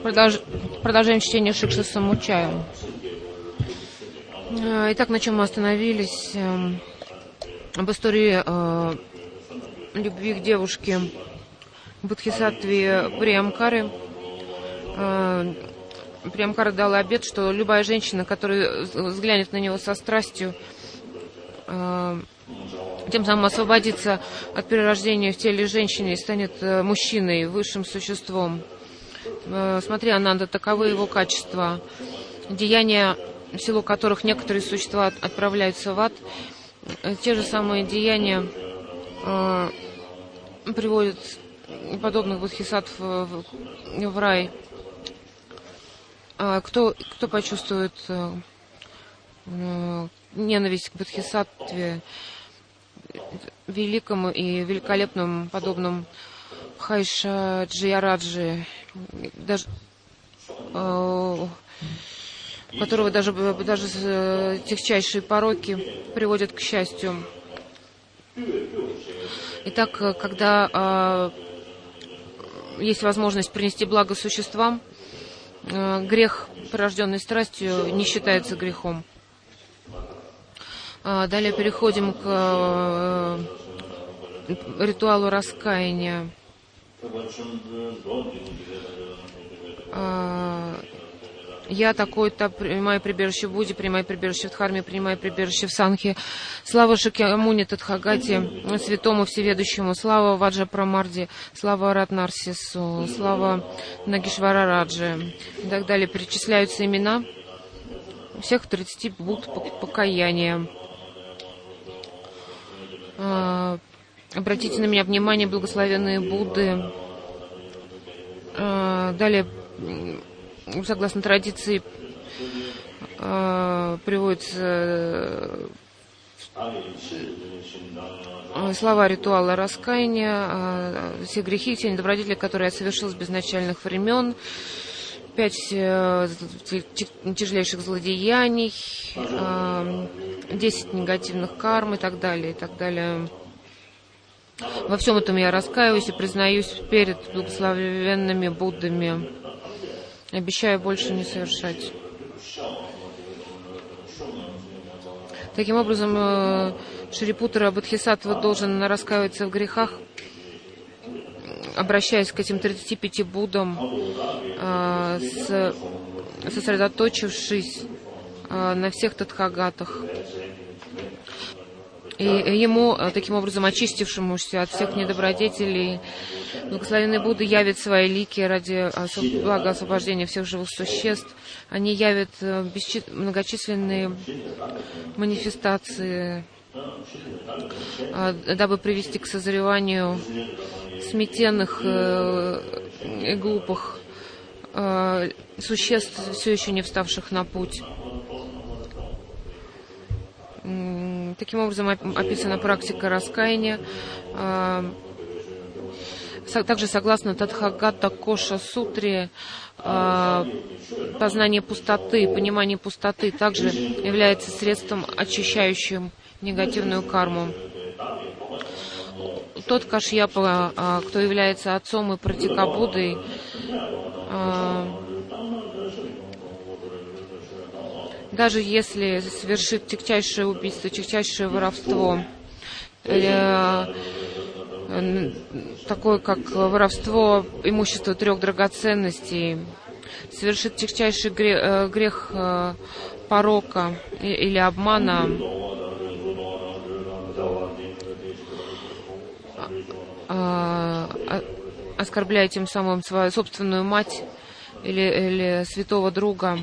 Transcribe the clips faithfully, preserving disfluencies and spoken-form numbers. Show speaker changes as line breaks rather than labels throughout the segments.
Продолж... Продолжаем чтение Шикша Самучая. Итак, на чем мы остановились? Об истории э, любви к девушке Бодхисаттве Приамкары. Э, Приамкара дала обет, что любая женщина, которая взглянет на него со страстью, э, тем самым освободится от перерождения в теле женщины и станет э, мужчиной, высшим существом. Э, смотри, Ананда, таковы его качества. Деяния, в силу которых некоторые существа отправляются в ад, те же самые деяния э, приводят подобных бодхисаттв в, в рай. А кто, кто почувствует э, э, ненависть к бодхисаттве, великому и великолепному, подобным Хайша Джияраджи, даже э, которого даже, даже тягчайшие пороки приводят к счастью. Итак, когда э, есть возможность принести благо существам, э, грех, порожденный страстью, не считается грехом. Э, далее переходим к э, ритуалу раскаяния. Э, Я такой-то, принимаю прибежище в Будде, принимаю прибежище в Дхарме, принимаю прибежище в Санхе. Слава Шакьямуни Тадхагате, святому всеведущему, слава Ваджа Прамарде, слава Ратнарсису, слава Нагишвара Раджи. И так далее. Перечисляются имена всех тридцати Будд покаяния. Обратите на меня внимание, благословенные Будды. Далее, согласно традиции, э, приводятся э, слова ритуала раскаяния, э, все грехи, все недобродетели, которые я совершил с безначальных времен, пять э, тяжелейших злодеяний, э, десять негативных карм и так далее, и так далее. Во всем этом я раскаиваюсь и признаюсь перед благословенными Буддами. Обещаю больше не совершать. Таким образом, Шарипутра Бодхисаттва должен раскаиваться в грехах, обращаясь к этим тридцати пяти Буддам, сосредоточившись на всех тадхагатах. И ему, таким образом, очистившемуся от всех недобродетелей, благословенные Будды явят свои лики ради блага освобождения всех живых существ. Они явят многочисленные манифестации, дабы привести к созреванию смятенных и глупых существ, все еще не вставших на путь. Таким образом описана практика раскаяния. Также согласно Тадхагата Коша Сутре, познание пустоты, понимание пустоты также является средством, очищающим негативную карму. Тот Кашьяпа, кто является отцом и Пратикабудой, даже если совершит тягчайшее убийство, тягчайшее воровство, или такое как воровство имущества трех драгоценностей, совершит тягчайший грех, грех порока или обмана, оскорбляя тем самым свою собственную мать или, или святого друга,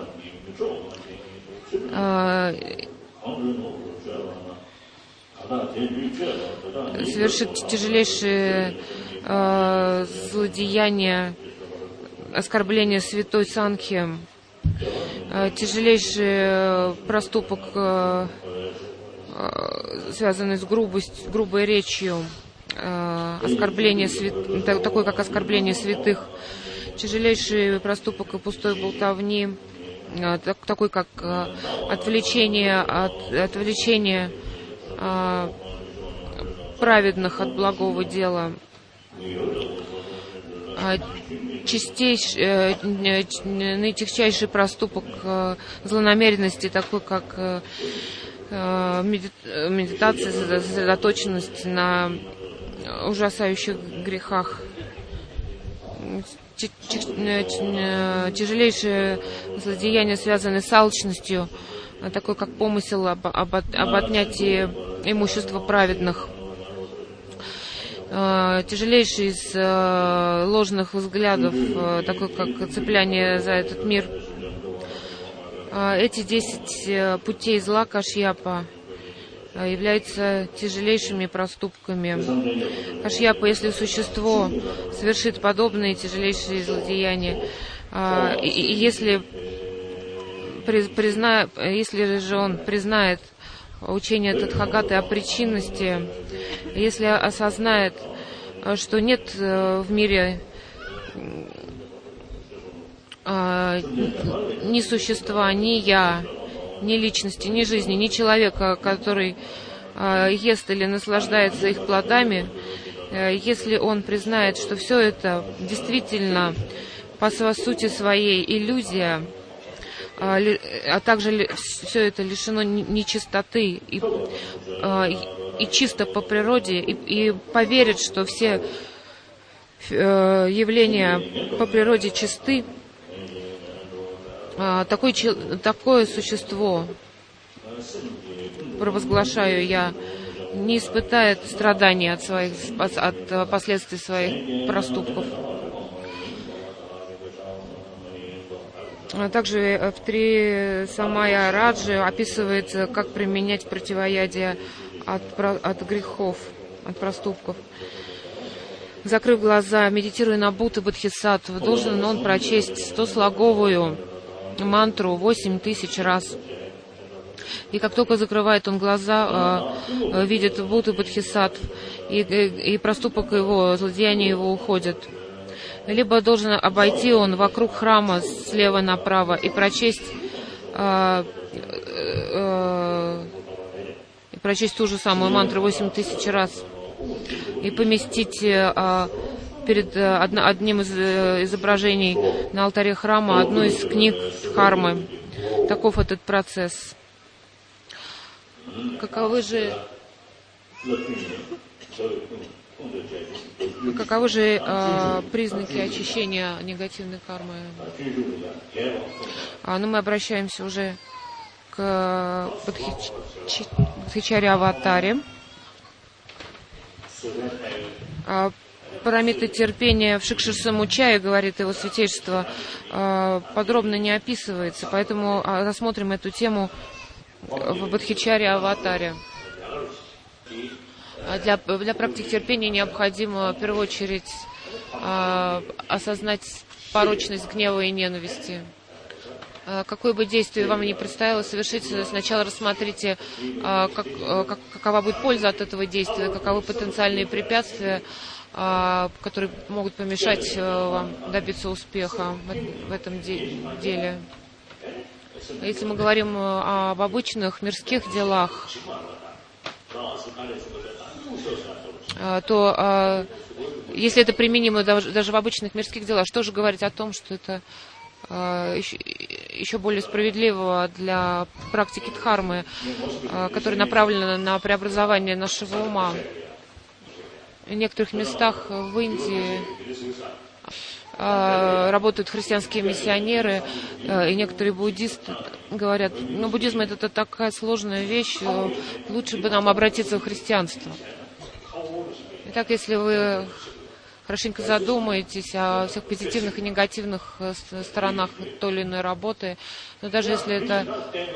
совершит тяжелейшие э, злодеяния, оскорбление святой Санхи, э, тяжелейший проступок, э, э, связанный с грубость, грубой речью, э, оскорбление свят... такое как оскорбление святых, тяжелейший проступок и пустой болтовни, э, такой как э, отвлечение от отвлечение праведных от благого дела, чистейший, наитягчайший проступок злонамеренности, такой как медитация, сосредоточенность на ужасающих грехах, тяжелейшие злодеяния, связанные с алчностью, такой как помысел об, об, об отнятии имущества праведных, тяжелейший из ложных взглядов, такой как цепляние за этот мир. Эти десять путей зла Кашьяпа являются тяжелейшими проступками. Кашьяпа, если существо совершит подобные тяжелейшие злодеяния, и, и если, призна, если же он признает учение Тадхагаты о причинности, если осознает, что нет в мире ни существа, ни я, ни личности, ни жизни, ни человека, который ест или наслаждается их плодами, если он признает, что все это действительно по сути своей иллюзия, а также все это лишено нечистоты и, и чисто по природе, и, и поверит, что все явления по природе чисты, такое, такое существо, провозглашаю я, не испытает страданий от, своих, от последствий своих проступков. Также в Три Самая Раджи описывается, как применять противоядие от, от грехов, от проступков. Закрыв глаза, медитируя на Будду Бодхисаттву, должен он прочесть стослоговую мантру восемь тысяч раз. И как только закрывает он глаза, э, видит Будду Бодхисаттв, и, и, и проступок его, злодеяния его уходят. Либо должен обойти он вокруг храма слева направо и прочесть, э, э, э, прочесть ту же самую мантру восемь тысяч раз и поместить э, перед э, одно, одним из э, изображений на алтаре храма одну из книг Дхармы. Таков этот процесс. Каковы же Каковы же э, признаки очищения негативной кармы? А, ну, мы обращаемся уже к Бодхичаре Аватаре. А, параметры терпения в Шикшар-самучае, говорит его святейшество, э, подробно не описывается, поэтому э, рассмотрим эту тему в Бодхичаре Аватаре. Для, для практики терпения необходимо в первую очередь э, осознать порочность гнева и ненависти. Э, какое бы действие вам ни предстояло совершить, сначала рассмотрите, э, как, э, как, какова будет польза от этого действия, каковы потенциальные препятствия, э, которые могут помешать э, вам добиться успеха в, в этом де- деле. Если мы говорим об обычных мирских делах, то если это применимо даже в обычных мирских делах, что же говорить о том, что это еще более справедливо для практики дхармы, которая направлена на преобразование нашего ума. В некоторых местах в Индии работают христианские миссионеры, и некоторые буддисты говорят, ну, буддизм это, это такая сложная вещь, лучше бы нам обратиться в христианство. Итак, если вы хорошенько задумаетесь о всех позитивных и негативных сторонах той или иной работы, но даже если это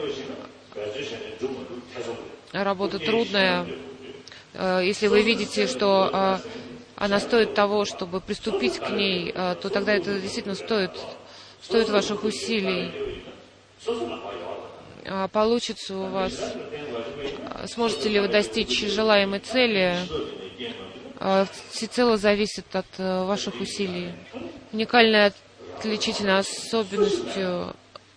работа трудная, если вы видите, что она стоит того, чтобы приступить к ней, то тогда это действительно стоит, стоит ваших усилий. Получится у вас, сможете ли вы достичь желаемой цели, всецело зависит от ваших усилий. Уникальной отличительной особенностью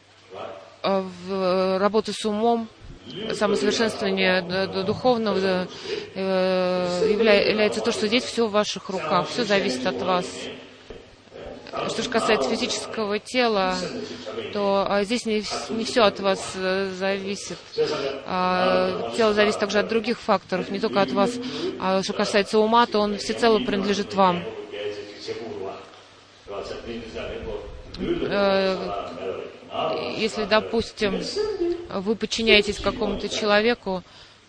в работы с умом, самосовершенствование духовного является то, что здесь все в ваших руках, все зависит от вас. Что же касается физического тела, то а, здесь не, не все от вас а, зависит. А, тело зависит также от других факторов, не только от вас. А что касается ума, то он всецело принадлежит вам. Если, допустим, вы подчиняетесь какому-то человеку,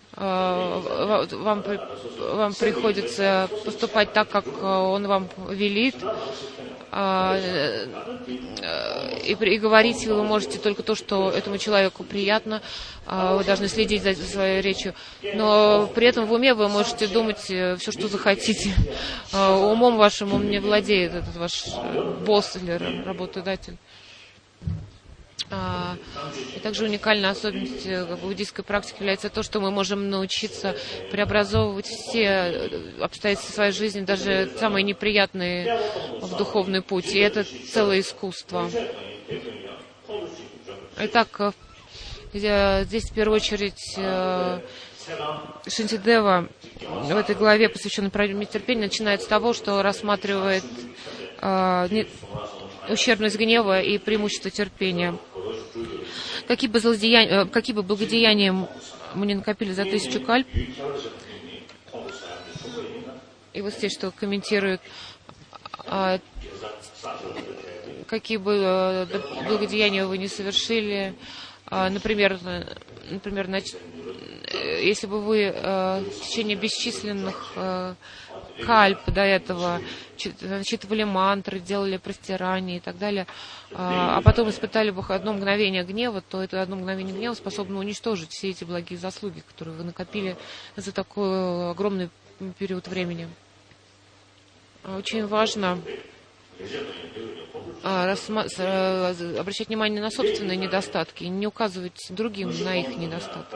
вам, вам приходится поступать так, как он вам велит, и, и говорить вы можете только то, что этому человеку приятно, вы должны следить за своей речью, но при этом в уме вы можете думать все, что захотите. Умом вашим он не владеет, этот ваш босс или работодатель. И также уникальной особенностью буддийской практики является то, что мы можем научиться преобразовывать все обстоятельства своей жизни, даже самые неприятные, в духовный путь. И это целое искусство. Итак, здесь в первую очередь Шантидева в этой главе, посвященной проблеме терпения, начинает с того, что рассматривает ущербность гнева и преимущество терпения. Какие бы, злодеяния, какие бы благодеяния мы не накопили за тысячу кальп, и вот здесь что комментируют, какие бы благодеяния вы не совершили, например, например, если бы вы в течение бесчисленных кальп до этого читывали мантры, делали простирания и так далее, а потом испытали бы одно мгновение гнева, то это одно мгновение гнева способно уничтожить все эти благие заслуги, которые вы накопили за такой огромный период времени. Очень важно обращать внимание на собственные недостатки и не указывать другим на их недостатки.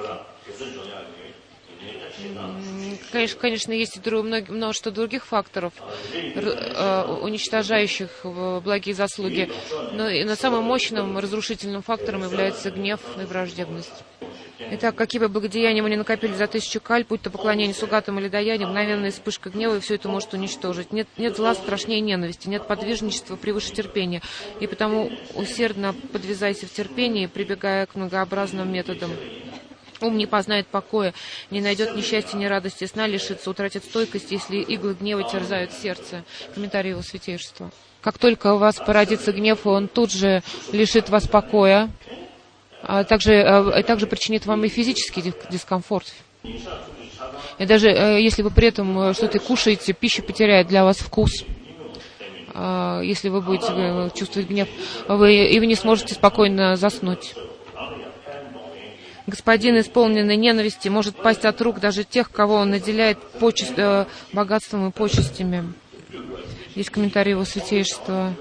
Конечно, конечно, есть множество других факторов, уничтожающих благие заслуги, но, но самым мощным разрушительным фактором является гнев и враждебность. Итак, какие бы благодеяния мы ни накопили за тысячу кальп, будь то поклонение сугатам или даяние, мгновенная вспышка гнева, и все это может уничтожить. Нет, нет зла страшнее ненависти, нет подвижничества превыше терпения, и потому усердно подвязайся в терпении, прибегая к многообразным методам. Ум не познает покоя, не найдет ни счастья, ни радости, сна лишится, утратит стойкость, если иглы гнева терзают сердце. Комментарий его святейшества. Как только у вас породится гнев, он тут же лишит вас покоя, а также, а также причинит вам и физический дискомфорт. И даже если вы при этом что-то кушаете, пища потеряет для вас вкус. Если вы будете чувствовать гнев, вы, и вы не сможете спокойно заснуть. Господин, исполненный ненависти, может пасть от рук даже тех, кого он наделяет почест, э, богатством и почестями. Есть комментарий его святейшества.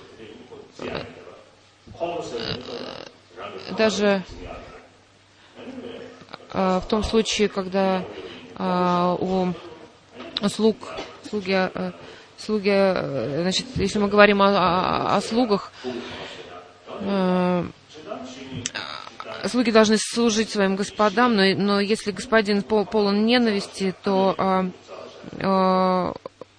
Даже э, в том случае, когда э, у слуг, слуги, э, слуги э, значит, если мы говорим о, о, о слугах, э, слуги должны служить своим господам, но, но если господин пол, полон ненависти, то а, а,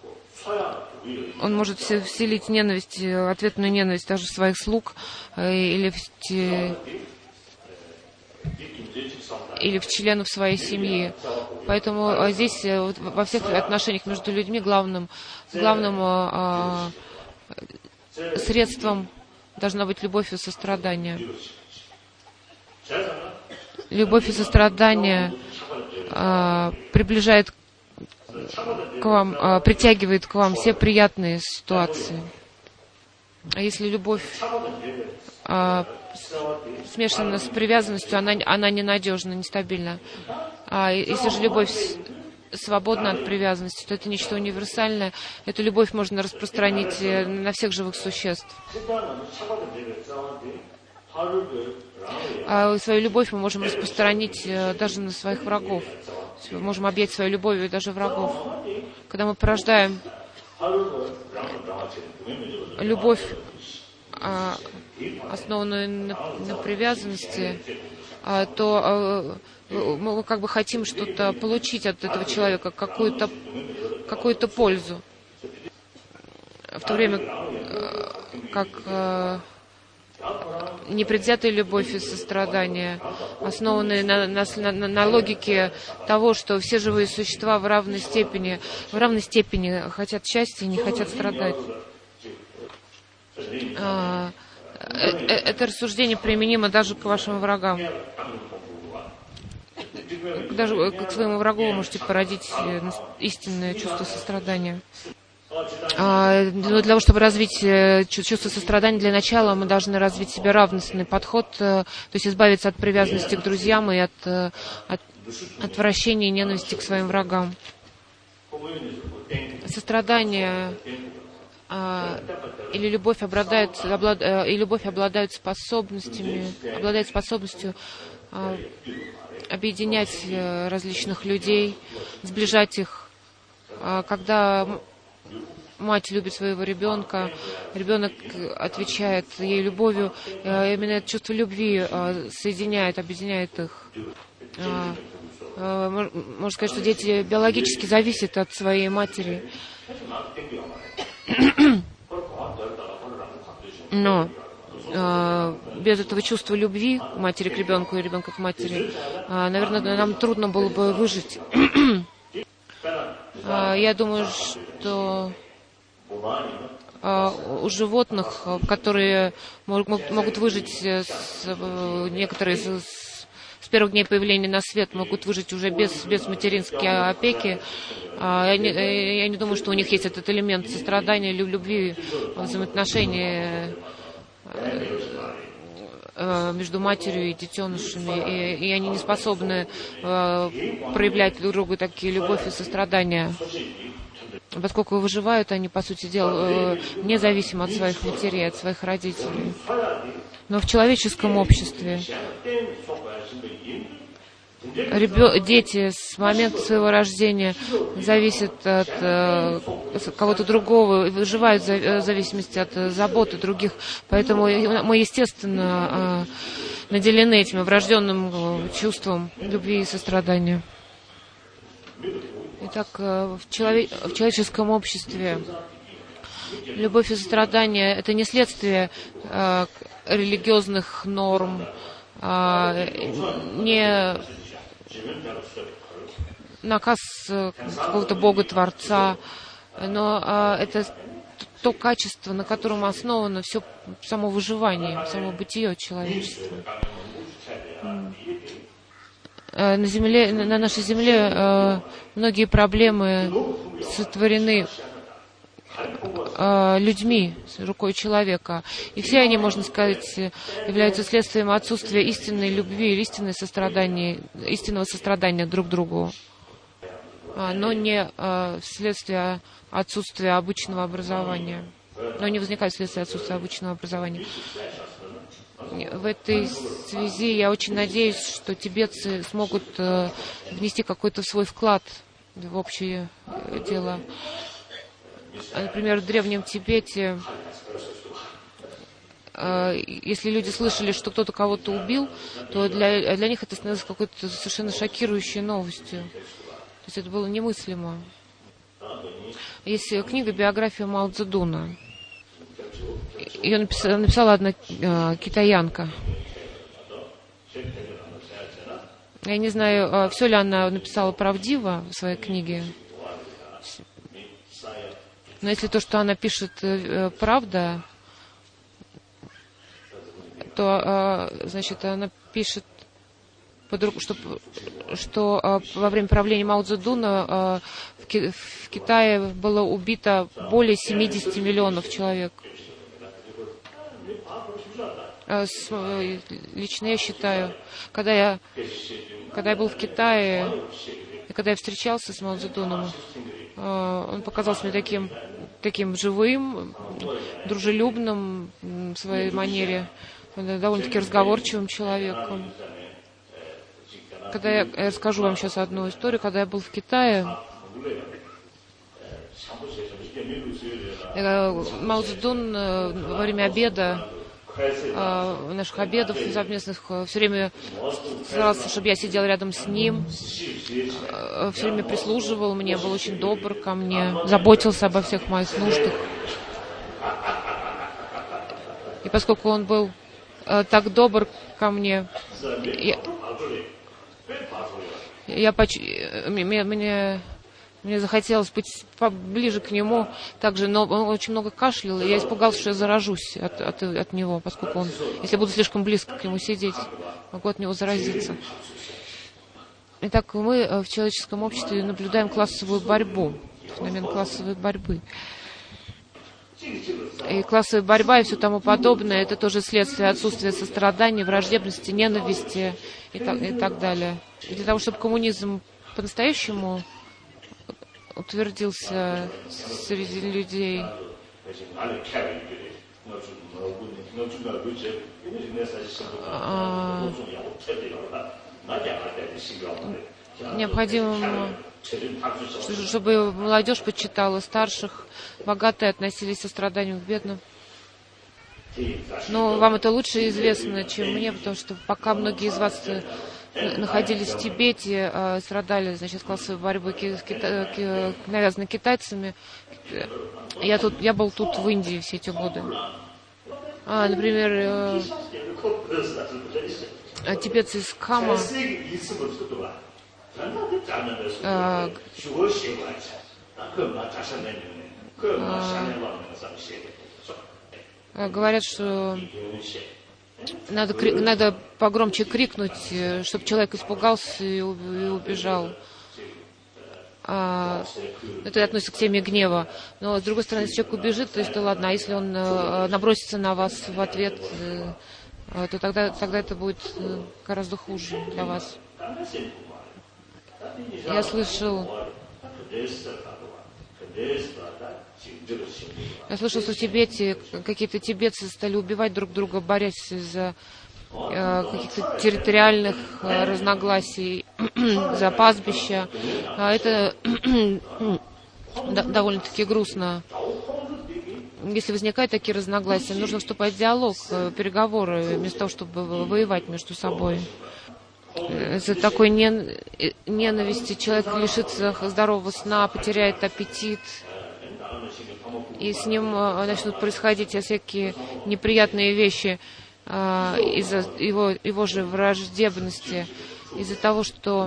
он может вселить ненависть, ответную ненависть даже своих слуг а, или, в, или в членов своей семьи. Поэтому а, здесь вот, во всех отношениях между людьми главным, главным а, а, средством должна быть любовь и сострадание. Любовь и сострадание а, приближает к вам, а, притягивает к вам все приятные ситуации. А если любовь а, смешана с привязанностью, она, она ненадежна, нестабильна. А если же любовь свободна от привязанности, то это нечто универсальное. Эту любовь можно распространить на всех живых существ. А свою любовь мы можем распространить даже на своих врагов. Мы можем объять свою любовью даже врагов. Когда мы порождаем любовь, основанную на, на привязанности, то мы как бы хотим что-то получить от этого человека, какую-то какую-то пользу. в то время как непредвзятая любовь и сострадание, основанные на, на, на, на логике того, что все живые существа в равной степени, в равной степени хотят счастья и не хотят страдать. Это рассуждение применимо даже к вашим врагам. Даже к своему врагу вы можете породить истинное чувство сострадания. Для того, чтобы развить чувство сострадания, для начала мы должны развить в себе равностный подход, то есть избавиться от привязанности к друзьям и от, от отвращения и ненависти к своим врагам. Сострадание а, или любовь обладают, облад, и любовь обладают способностями, обладает способностью а, объединять различных людей, сближать их. А, когда мать любит своего ребенка, ребенок отвечает ей любовью, именно это чувство любви соединяет, объединяет их. Можно сказать, что дети биологически зависят от своей матери. Но без этого чувства любви матери к ребенку и ребенка к матери, наверное, нам трудно было бы выжить. Я думаю, что у животных, которые могут выжить, некоторые с первых дней появления на свет могут выжить уже без, без материнской опеки, я не, я не думаю, что у них есть этот элемент сострадания, любви, взаимоотношения между матерью и детенышами, и, и они не способны проявлять друг другу такие любовь и сострадания. Поскольку выживают они, по сути дела, независимо от своих матерей, от своих родителей. Но в человеческом обществе ребё... дети с момента своего рождения зависят от э, кого-то другого, выживают в зависимости от заботы других. Поэтому мы, естественно, э, наделены этим врожденным чувством любви и сострадания. Итак, в, человек, в человеческом обществе любовь и сострадание — это не следствие э, религиозных норм, э, не наказ какого-то Бога-творца, но э, это то качество, на котором основано все само выживание, само бытие человечества. На земле, на нашей земле э, многие проблемы сотворены э, людьми, рукой человека. И все они, можно сказать, являются следствием отсутствия истинной любви или истинного сострадания, истинного сострадания друг к другу, но не э, вследствие отсутствия обычного образования. Но не возникает вследствие отсутствия обычного образования. В этой связи я очень надеюсь, что тибетцы смогут э, внести какой-то свой вклад в общее дело. Например, в Древнем Тибете, э, если люди слышали, что кто-то кого-то убил, то для, для них это становилось какой-то совершенно шокирующей новостью. То есть это было немыслимо. Есть книга «Биография Мао Цзэдуна». Ее написала, написала одна э, китаянка. Я не знаю, э, все ли она написала правдиво в своей книге. Но если то, что она пишет, э, правда, то, э, значит, она пишет, что, что э, во время правления Мао Цзэдуна э, в, Ки- в Китае было убито более семидесяти миллионов человек. Лично я считаю, когда я, когда я был в Китае, и когда я встречался с Мао Цзэдуном, он показался мне таким, таким живым, дружелюбным в своей манере, довольно-таки разговорчивым человеком. Когда я, я расскажу вам сейчас одну историю, когда я был в Китае, Мао Цзэдун во время обеда, наших обедов совместных, все время старался, чтобы я сидел рядом с ним, все время прислуживал мне, был очень добр ко мне, заботился обо всех моих нуждах. И поскольку он был э, так добр ко мне, я, я поч... мне, мне, мне захотелось быть поближе к нему, также, но он очень много кашлял, и я испугался, что я заражусь от, от, от него, поскольку он, если буду слишком близко к нему сидеть, могу от него заразиться. Итак, мы в человеческом обществе наблюдаем классовую борьбу, феномен классовой борьбы. И классовая борьба и все тому подобное, это тоже следствие отсутствия сострадания, враждебности, ненависти и так, и так далее. И для того, чтобы коммунизм по-настоящему утвердился среди людей, а, необходимо, чтобы молодежь почитала старших, богатые относились со страданием к бедным. Но вам это лучше известно, чем мне, потому что пока многие из вас находились в Тибете, страдали, значит, классовой борьбой, навязанной китайцами, я, тут, я был тут в Индии все эти годы. А, например, тибетцы из Кама, а, а, говорят, что надо, надо погромче крикнуть, чтобы человек испугался и убежал. А, это относится к теме гнева. Но, с другой стороны, если человек убежит, то есть, то ладно, а если он а, набросится на вас в ответ, а, то тогда, тогда это будет гораздо хуже для вас. Я слышал, я слышал, что в Тибете какие-то тибетцы стали убивать друг друга, борясь из-за э, каких-то территориальных э, разногласий, за пастбища. А это довольно-таки грустно. Если возникают такие разногласия, нужно вступать в диалог, переговоры, вместо того, чтобы воевать между собой. Из-за такой ненависти человек лишится здорового сна, потеряет аппетит, и с ним начнут происходить всякие неприятные вещи из-за его, его же враждебности, из-за того, что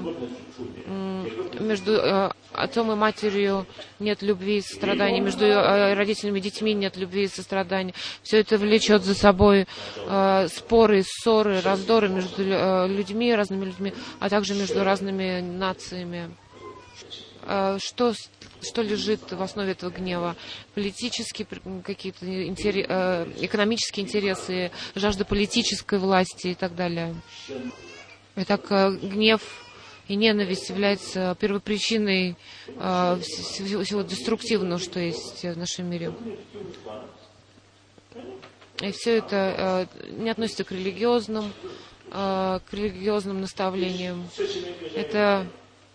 между отцом и матерью нет любви и сострадания, между родителями и детьми нет любви и сострадания. Все это влечет за собой споры, ссоры, раздоры между людьми, разными людьми, а также между разными нациями. Что, что лежит в основе этого гнева? Политические какие-то интерес, экономические интересы, жажда политической власти и так далее. Итак, гнев и ненависть являются первопричиной э, всего, всего деструктивного, что есть в нашем мире. И все это э, не относится к религиозным, э, к религиозным наставлениям. Это,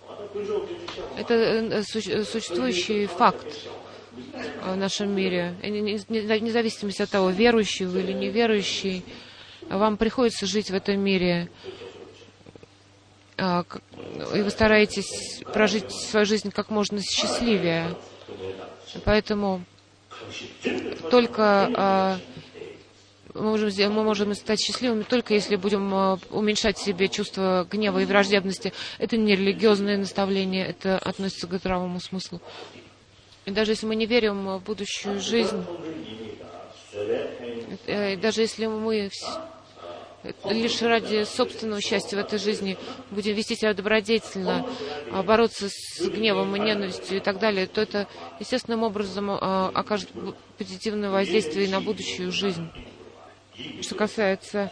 это существующий факт в нашем мире. Вне зависимости от того, верующий вы или неверующий, вам приходится жить в этом мире. И вы стараетесь прожить свою жизнь как можно счастливее. Поэтому только мы можем, мы можем стать счастливыми, только если будем уменьшать в себе чувство гнева и враждебности. Это не религиозное наставление, это относится к здравому смыслу. И даже если мы не верим в будущую жизнь, и даже если мы лишь ради собственного счастья в этой жизни будем вести себя добродетельно, бороться с гневом и ненавистью и так далее, то это естественным образом окажет позитивное воздействие на будущую жизнь. Что касается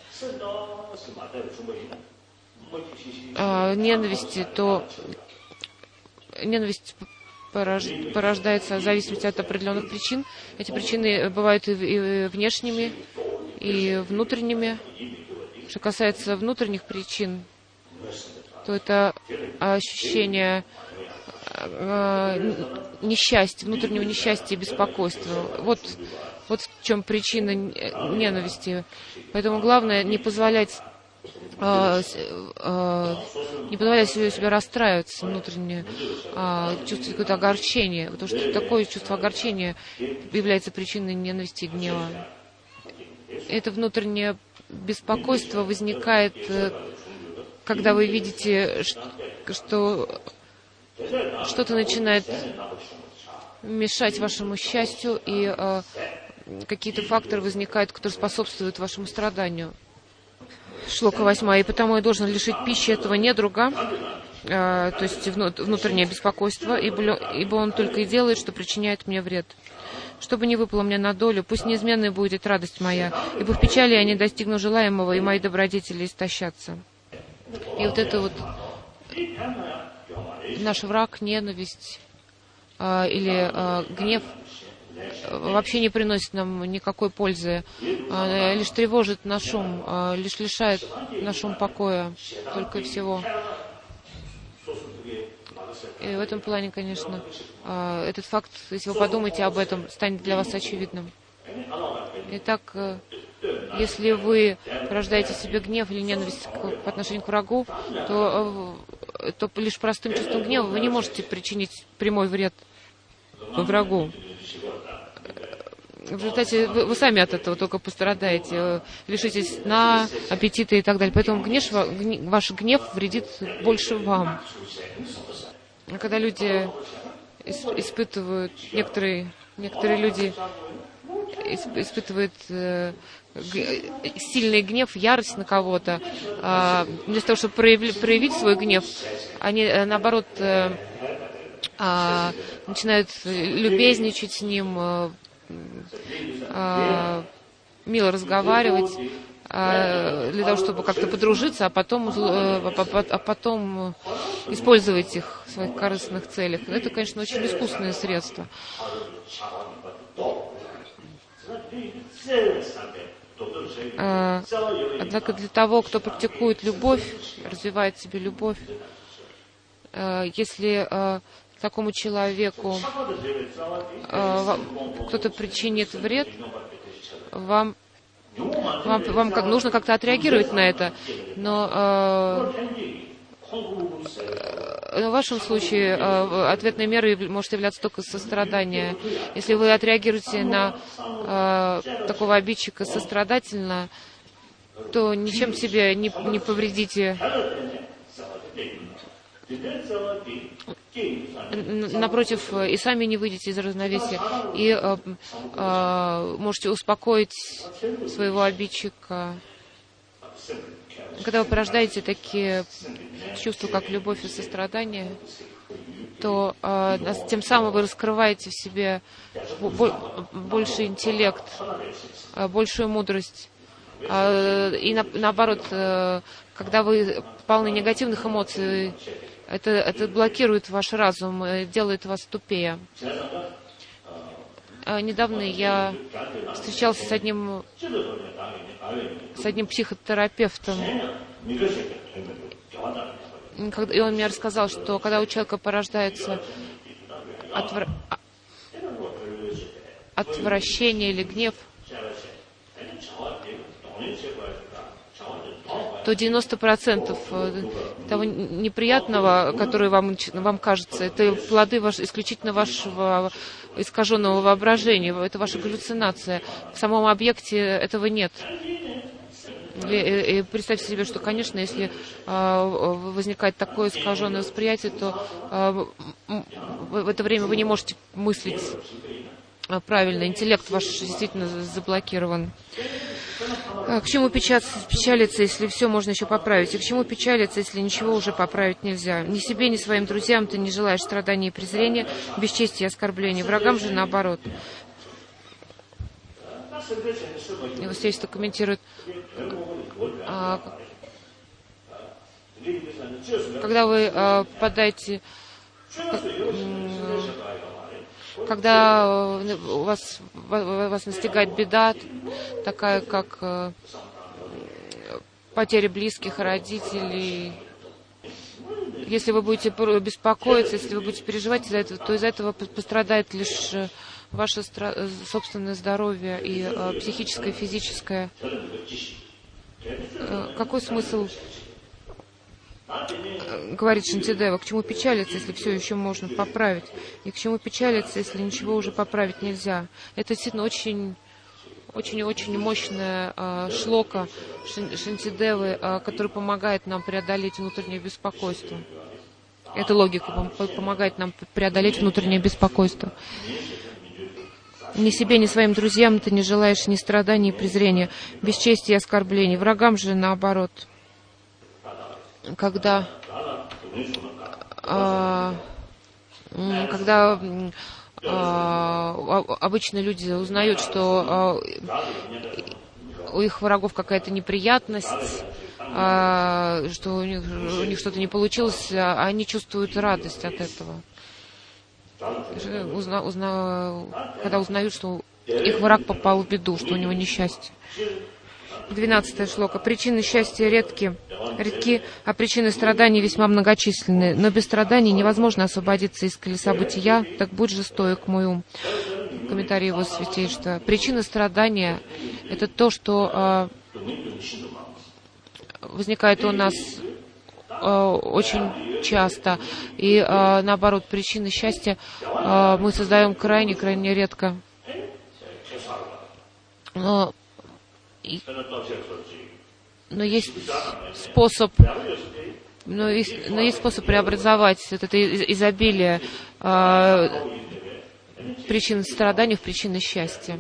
ненависти, то ненависть порождается в зависимости от определенных причин. Эти причины бывают и внешними, и внутренними. Что касается внутренних причин, то это ощущение э, несчастья, внутреннего несчастья и беспокойства. Вот, вот в чем причина ненависти. Поэтому главное не позволять, э, э, не позволять себе, себе расстраиваться внутренне, э, чувствовать какое-то огорчение, потому что такое чувство огорчения является причиной ненависти и гнева. Это внутреннее беспокойство возникает, когда вы видите, что что-то начинает мешать вашему счастью, и э, какие-то факторы возникают, которые способствуют вашему страданию. Шлока восьмая. И потому я должен лишить пищи этого недруга, э, то есть внутреннее беспокойство, ибо, ибо он только и делает, что причиняет мне вред. Чтобы не выпало мне на долю, пусть неизменной будет радость моя, ибо в печали я не достигну желаемого, и мои добродетели истощатся. И вот это вот наш враг, ненависть э, или э, гнев вообще не приносит нам никакой пользы, э, лишь тревожит наш ум, э, лишь лишает наш ум покоя, только и всего. И в этом плане, конечно, э, этот факт, если вы подумаете об этом, станет для вас очевидным. Итак, э, если вы порождаете в себе гнев или ненависть по отношению к врагу, то, то лишь простым чувством гнева вы не можете причинить прямой вред врагу. В результате вы, вы сами от этого только пострадаете, лишитесь сна, аппетита и так далее. Поэтому гнев, ваш гнев вредит больше вам. Когда люди испытывают, некоторые, некоторые люди испытывают э, сильный гнев, ярость на кого-то, э, вместо того, чтобы проявли, проявить свой гнев, они, э, наоборот, э, э, начинают любезничать с ним, э, э, мило разговаривать, э, для того, чтобы как-то подружиться, а потом, э, а потом использовать их в своих корыстных целях. Это, конечно, очень искусственное средство. Однако для того, кто практикует любовь, развивает в себе любовь, если такому человеку кто-то причинит вред, вам, вам, вам как, нужно как-то отреагировать на это, но в вашем случае ответной мерой может являться только сострадание. Если вы отреагируете на э, такого обидчика сострадательно, то ничем себе не, не повредите. Напротив, и сами не выйдете из равновесия, и э, э, можете успокоить своего обидчика. Когда вы порождаете такие чувства, как любовь и сострадание, то э, тем самым вы раскрываете в себе больше интеллект, э, большую мудрость. Э, и на, наоборот, э, когда вы полны негативных эмоций, это, это блокирует ваш разум, э, делает вас тупее. Э, недавно я встречался с одним с одним психотерапевтом, и он мне рассказал, что когда у человека порождается отвр... отвращение или гнев, то девяносто процентов того неприятного, которое вам, вам кажется, это плоды ваш, исключительно вашего искаженного воображения, это ваша галлюцинация. В самом объекте этого нет. И, и, и представьте себе, что, конечно, если э, возникает такое искаженное восприятие, то э, в это время вы не можете мыслить э, правильно. Интеллект ваш действительно заблокирован. К чему печалиться, если все можно еще поправить? И к чему печалиться, если ничего уже поправить нельзя? Ни себе, ни своим друзьям ты не желаешь страданий и презрения, бесчестия и оскорблений. Врагам же наоборот. И вот здесь комментирует, а, когда вы а, попадаете, когда у вас, вас настигает беда, такая как а, потеря близких, родителей, если вы будете беспокоиться, если вы будете переживать из-за этого, то из-за этого пострадает лишь ваше собственное здоровье и э, психическое, и физическое. Э, какой смысл э, говорит Шантидева? К чему печалиться, если все еще можно поправить? И к чему печалиться, если ничего уже поправить нельзя? Это действительно очень, очень-очень мощная э, шлока Шантидевы, э, которая помогает нам преодолеть внутреннее беспокойство. Эта логика пом- помогает нам преодолеть внутреннее беспокойство. Ни себе, ни своим друзьям ты не желаешь ни страданий, ни презрения, бесчестия и оскорблений. Врагам же наоборот. Когда, э, когда э, обычно люди узнают, что э, у их врагов какая-то неприятность, э, что у них, у них что-то не получилось, они чувствуют радость от этого. Узна, узна, когда узнают, что их враг попал в беду, что у него несчастье. Двенадцатая шлока. Причины счастья редки, редки, а причины страданий весьма многочисленны. Но без страданий невозможно освободиться из колеса бытия, так будь же стоек мой ум. Комментарий его святейшества. Причина страдания — это то, что э, возникает у нас э, очень часто. И э, наоборот, причины счастья э, мы создаем крайне-крайне редко. Но И, но есть способ, но есть, но есть способ преобразовать вот это изобилие э, причин страданий в причины счастья.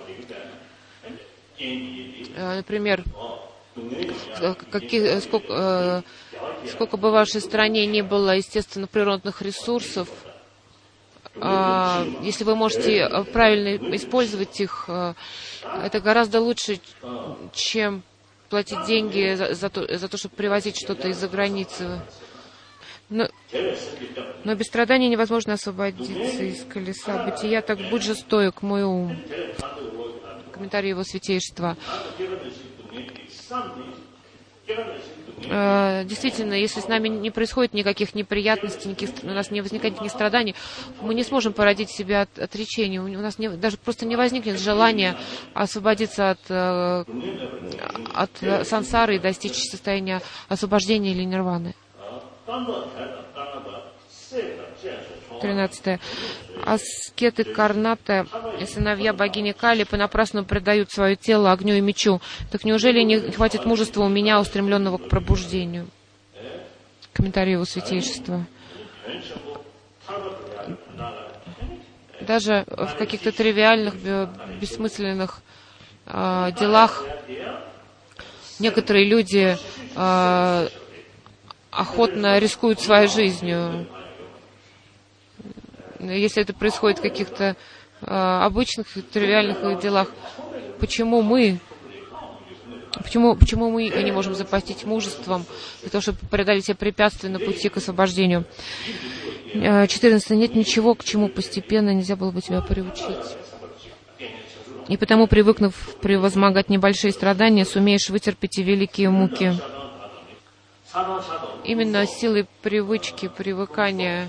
Э, например, каких, сколько, э, сколько бы в вашей стране не было естественно природных ресурсов, э, если вы можете правильно использовать их, э, это гораздо лучше, чем платить деньги за, за, то, за то, чтобы привозить что-то из-за границы. Но, но без страданий невозможно освободиться из колеса бытия, так будь же стоек мой ум. Комментарий его святейшества. Э, действительно, если с нами не происходит никаких неприятностей, никаких, у нас не возникает никаких страданий, мы не сможем породить себя от отречения. У нас не, даже просто не возникнет желания освободиться от, э, от сансары и достичь состояния освобождения или нирваны. тринадцатое. Аскеты Карната и сыновья богини Кали понапрасну предают свое тело огню и мечу. Так неужели не хватит мужества у меня, устремленного к пробуждению? Комментарий его святейшества. Даже в каких-то тривиальных, бессмысленных э, делах некоторые люди э, охотно рискуют своей жизнью. Если это происходит в каких-то э, обычных, тривиальных делах, почему мы, почему, почему мы не можем запастись мужеством для того, чтобы преодолеть все препятствия на пути к освобождению? четырнадцатое. Нет ничего, к чему постепенно нельзя было бы тебя приучить. И потому, привыкнув превозмогать небольшие страдания, сумеешь вытерпеть и великие муки. Именно силой привычки, привыкания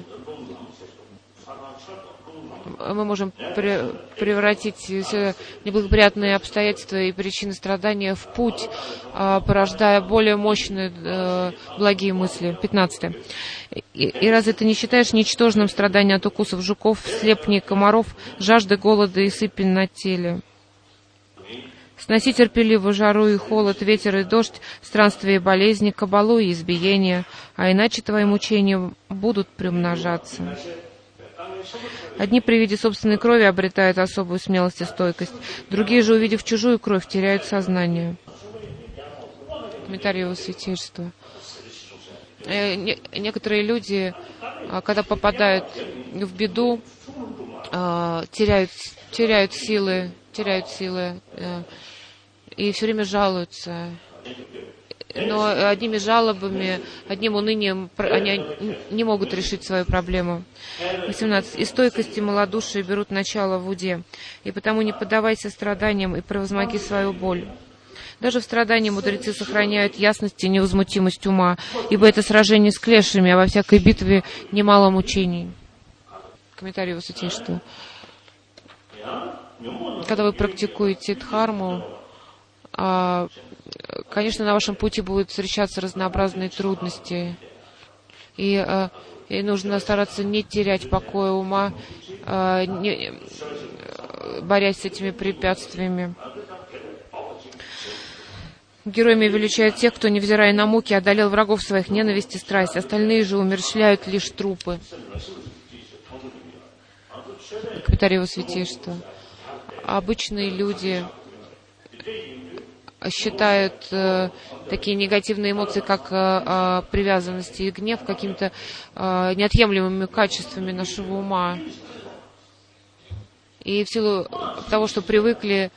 мы можем превратить все неблагоприятные обстоятельства и причины страдания в путь, порождая более мощные благие мысли. пятнадцатое. И, и разве ты не считаешь ничтожным страдания от укусов жуков, слепней, комаров, жажды, голода и сыпи на теле? Сноси терпеливо жару и холод, ветер и дождь, странствия и болезни, кабалу и избиения, а иначе твои мучения будут приумножаться. Одни при виде собственной крови обретают особую смелость и стойкость, другие же, увидев чужую кровь, теряют сознание. Комментарий его святейшества. Некоторые люди, когда попадают в беду, теряют, теряют силы, теряют силы и все время жалуются. Но одними жалобами, одним унынием они не могут решить свою проблему. восемнадцать. И стойкость и малодушие берут начало в уде, и потому не поддавайся страданиям и превозмоги свою боль. Даже в страдании мудрецы сохраняют ясность и невозмутимость ума, ибо это сражение с клешами, а во всякой битве немало мучений. Комментарий его святейшества. Когда вы практикуете дхарму, конечно, на вашем пути будут встречаться разнообразные трудности, и, и нужно стараться не терять покоя ума, не, борясь с этими препятствиями. Героями величают тех, кто, невзирая на муки, одолел врагов своих, ненависть и страсть. Остальные же умерщвляют лишь трупы. Комментарий его святейшества. Обычные люди считают э, такие негативные эмоции, как э, привязанность и гнев, какими-то э, неотъемлемыми качествами нашего ума. И в силу того, что привыкли,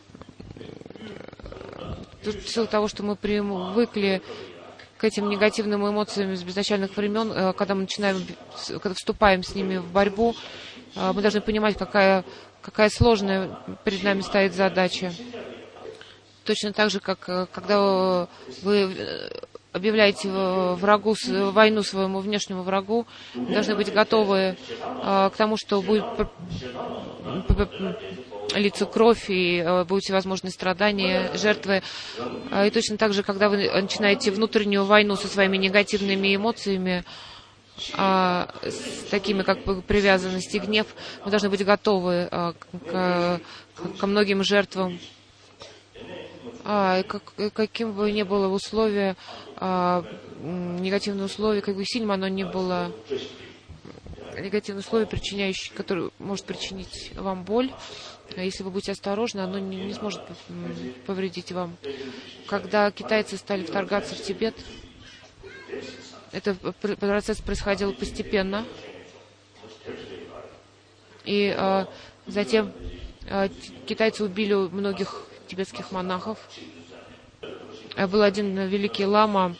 в силу того, что мы привыкли к этим негативным эмоциям с безначальных времен, э, когда мы начинаем, когда вступаем с ними в борьбу, э, мы должны понимать, какая, какая сложная перед нами стоит задача. Точно так же, как когда вы объявляете врагу, войну своему внешнему врагу, вы должны быть готовы к тому, что будет литься кровь и будут всевозможные страдания, жертвы. И точно так же, когда вы начинаете внутреннюю войну со своими негативными эмоциями, с такими как привязанность и гнев, вы должны быть готовы к, ко многим жертвам. А, как, каким бы ни было условие, а, негативное условие, как бы сильно оно ни было, негативное условие, причиняющее, которое может причинить вам боль, если вы будете осторожны, оно не, не сможет повредить вам. Когда китайцы стали вторгаться в Тибет, этот процесс происходил постепенно, и а, затем а, китайцы убили многих тибетских монахов. Был один великий лама,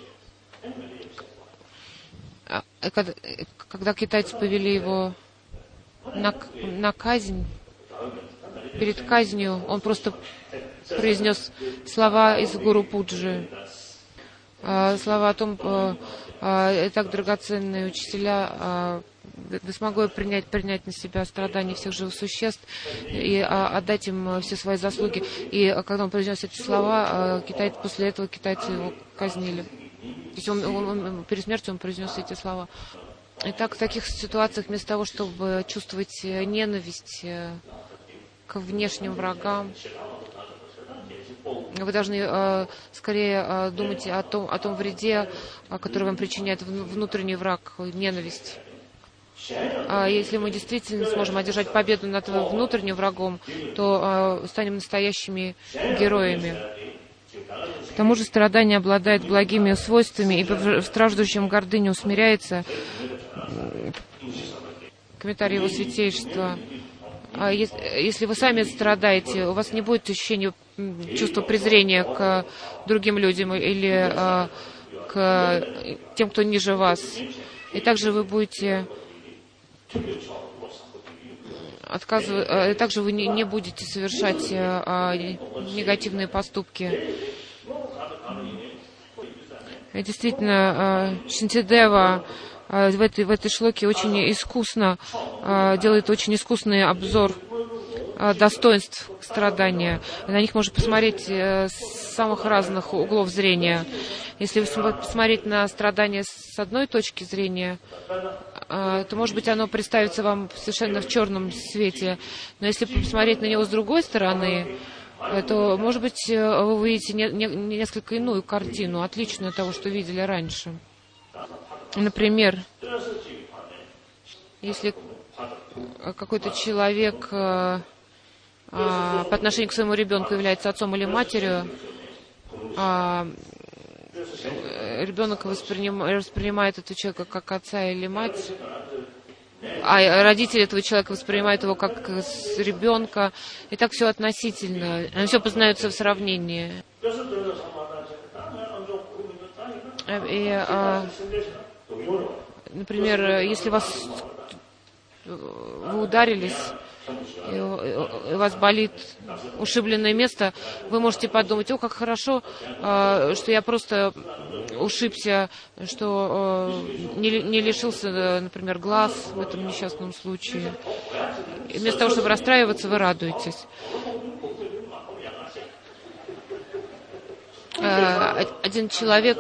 когда, когда китайцы повели его на, на казнь, перед казнью он просто произнес слова из Гуру Пуджи, слова о том, так драгоценные учителя, да смогу я принять, принять на себя страдания всех живых существ и а, отдать им все свои заслуги. И когда он произнес эти слова, а, китайцы, после этого китайцы его казнили. То есть он, он, он, перед смертью он произнес эти слова. Итак, в таких ситуациях, вместо того, чтобы чувствовать ненависть к внешним врагам, вы должны э, скорее э, думать о том, о том вреде, который вам причиняет внутренний враг, ненависть. А если мы действительно сможем одержать победу над внутренним врагом, то э, станем настоящими героями. К тому же страдание обладает благими свойствами, и в страждущем гордыню усмиряется. Комментарий его святейшества. А если вы сами страдаете, у вас не будет ощущения чувства презрения к другим людям или а, к тем, кто ниже вас. И также вы будете отказывать, и также вы не, не будете совершать а, негативные поступки. И действительно, а, Шантидева а, в этой, в этой шлоке очень искусно а, делает очень искусный обзор а, достоинств страдания. На них можно посмотреть а, с самых разных углов зрения. Если посмотреть на страдания с одной точки зрения, то, может быть, оно представится вам совершенно в черном свете. Но если посмотреть на него с другой стороны, то, может быть, вы увидите не, не, несколько иную картину, отличную от того, что видели раньше. Например, если какой-то человек по отношению к своему ребенку является отцом или матерью, ребенок воспринимает, воспринимает этого человека как отца или мать, а родители этого человека воспринимают его как ребенка, и так все относительно, все познается в сравнении. И, а, например, если вас вы ударились, и у вас болит ушибленное место, вы можете подумать: о, как хорошо, что я просто ушибся, что не, не лишился, например, глаз в этом несчастном случае. И вместо того, чтобы расстраиваться, вы радуетесь. Один человек,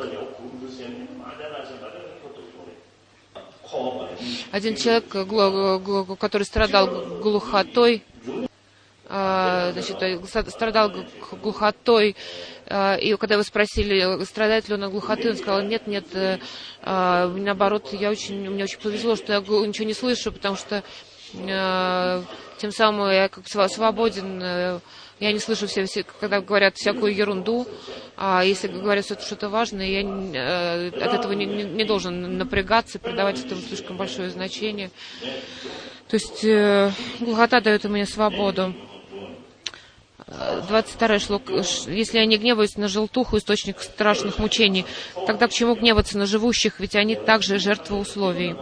один человек, который страдал глухотой, значит, страдал глухотой, и когда вы спросили, страдает ли он от глухоты, он сказал, нет, нет, наоборот, я очень, мне очень повезло, что я ничего не слышу, потому что тем самым я как бы свободен, я не слышу, все, все, когда говорят всякую ерунду, а если говорят что-то важное, я э, от этого не, не, не должен напрягаться, придавать этому слишком большое значение. То есть э, глухота дает мне свободу. двадцать второй шлок. Если они гневаются на желтуху, источник страшных мучений, тогда к чему гневаться на живущих, ведь они также жертвы условий.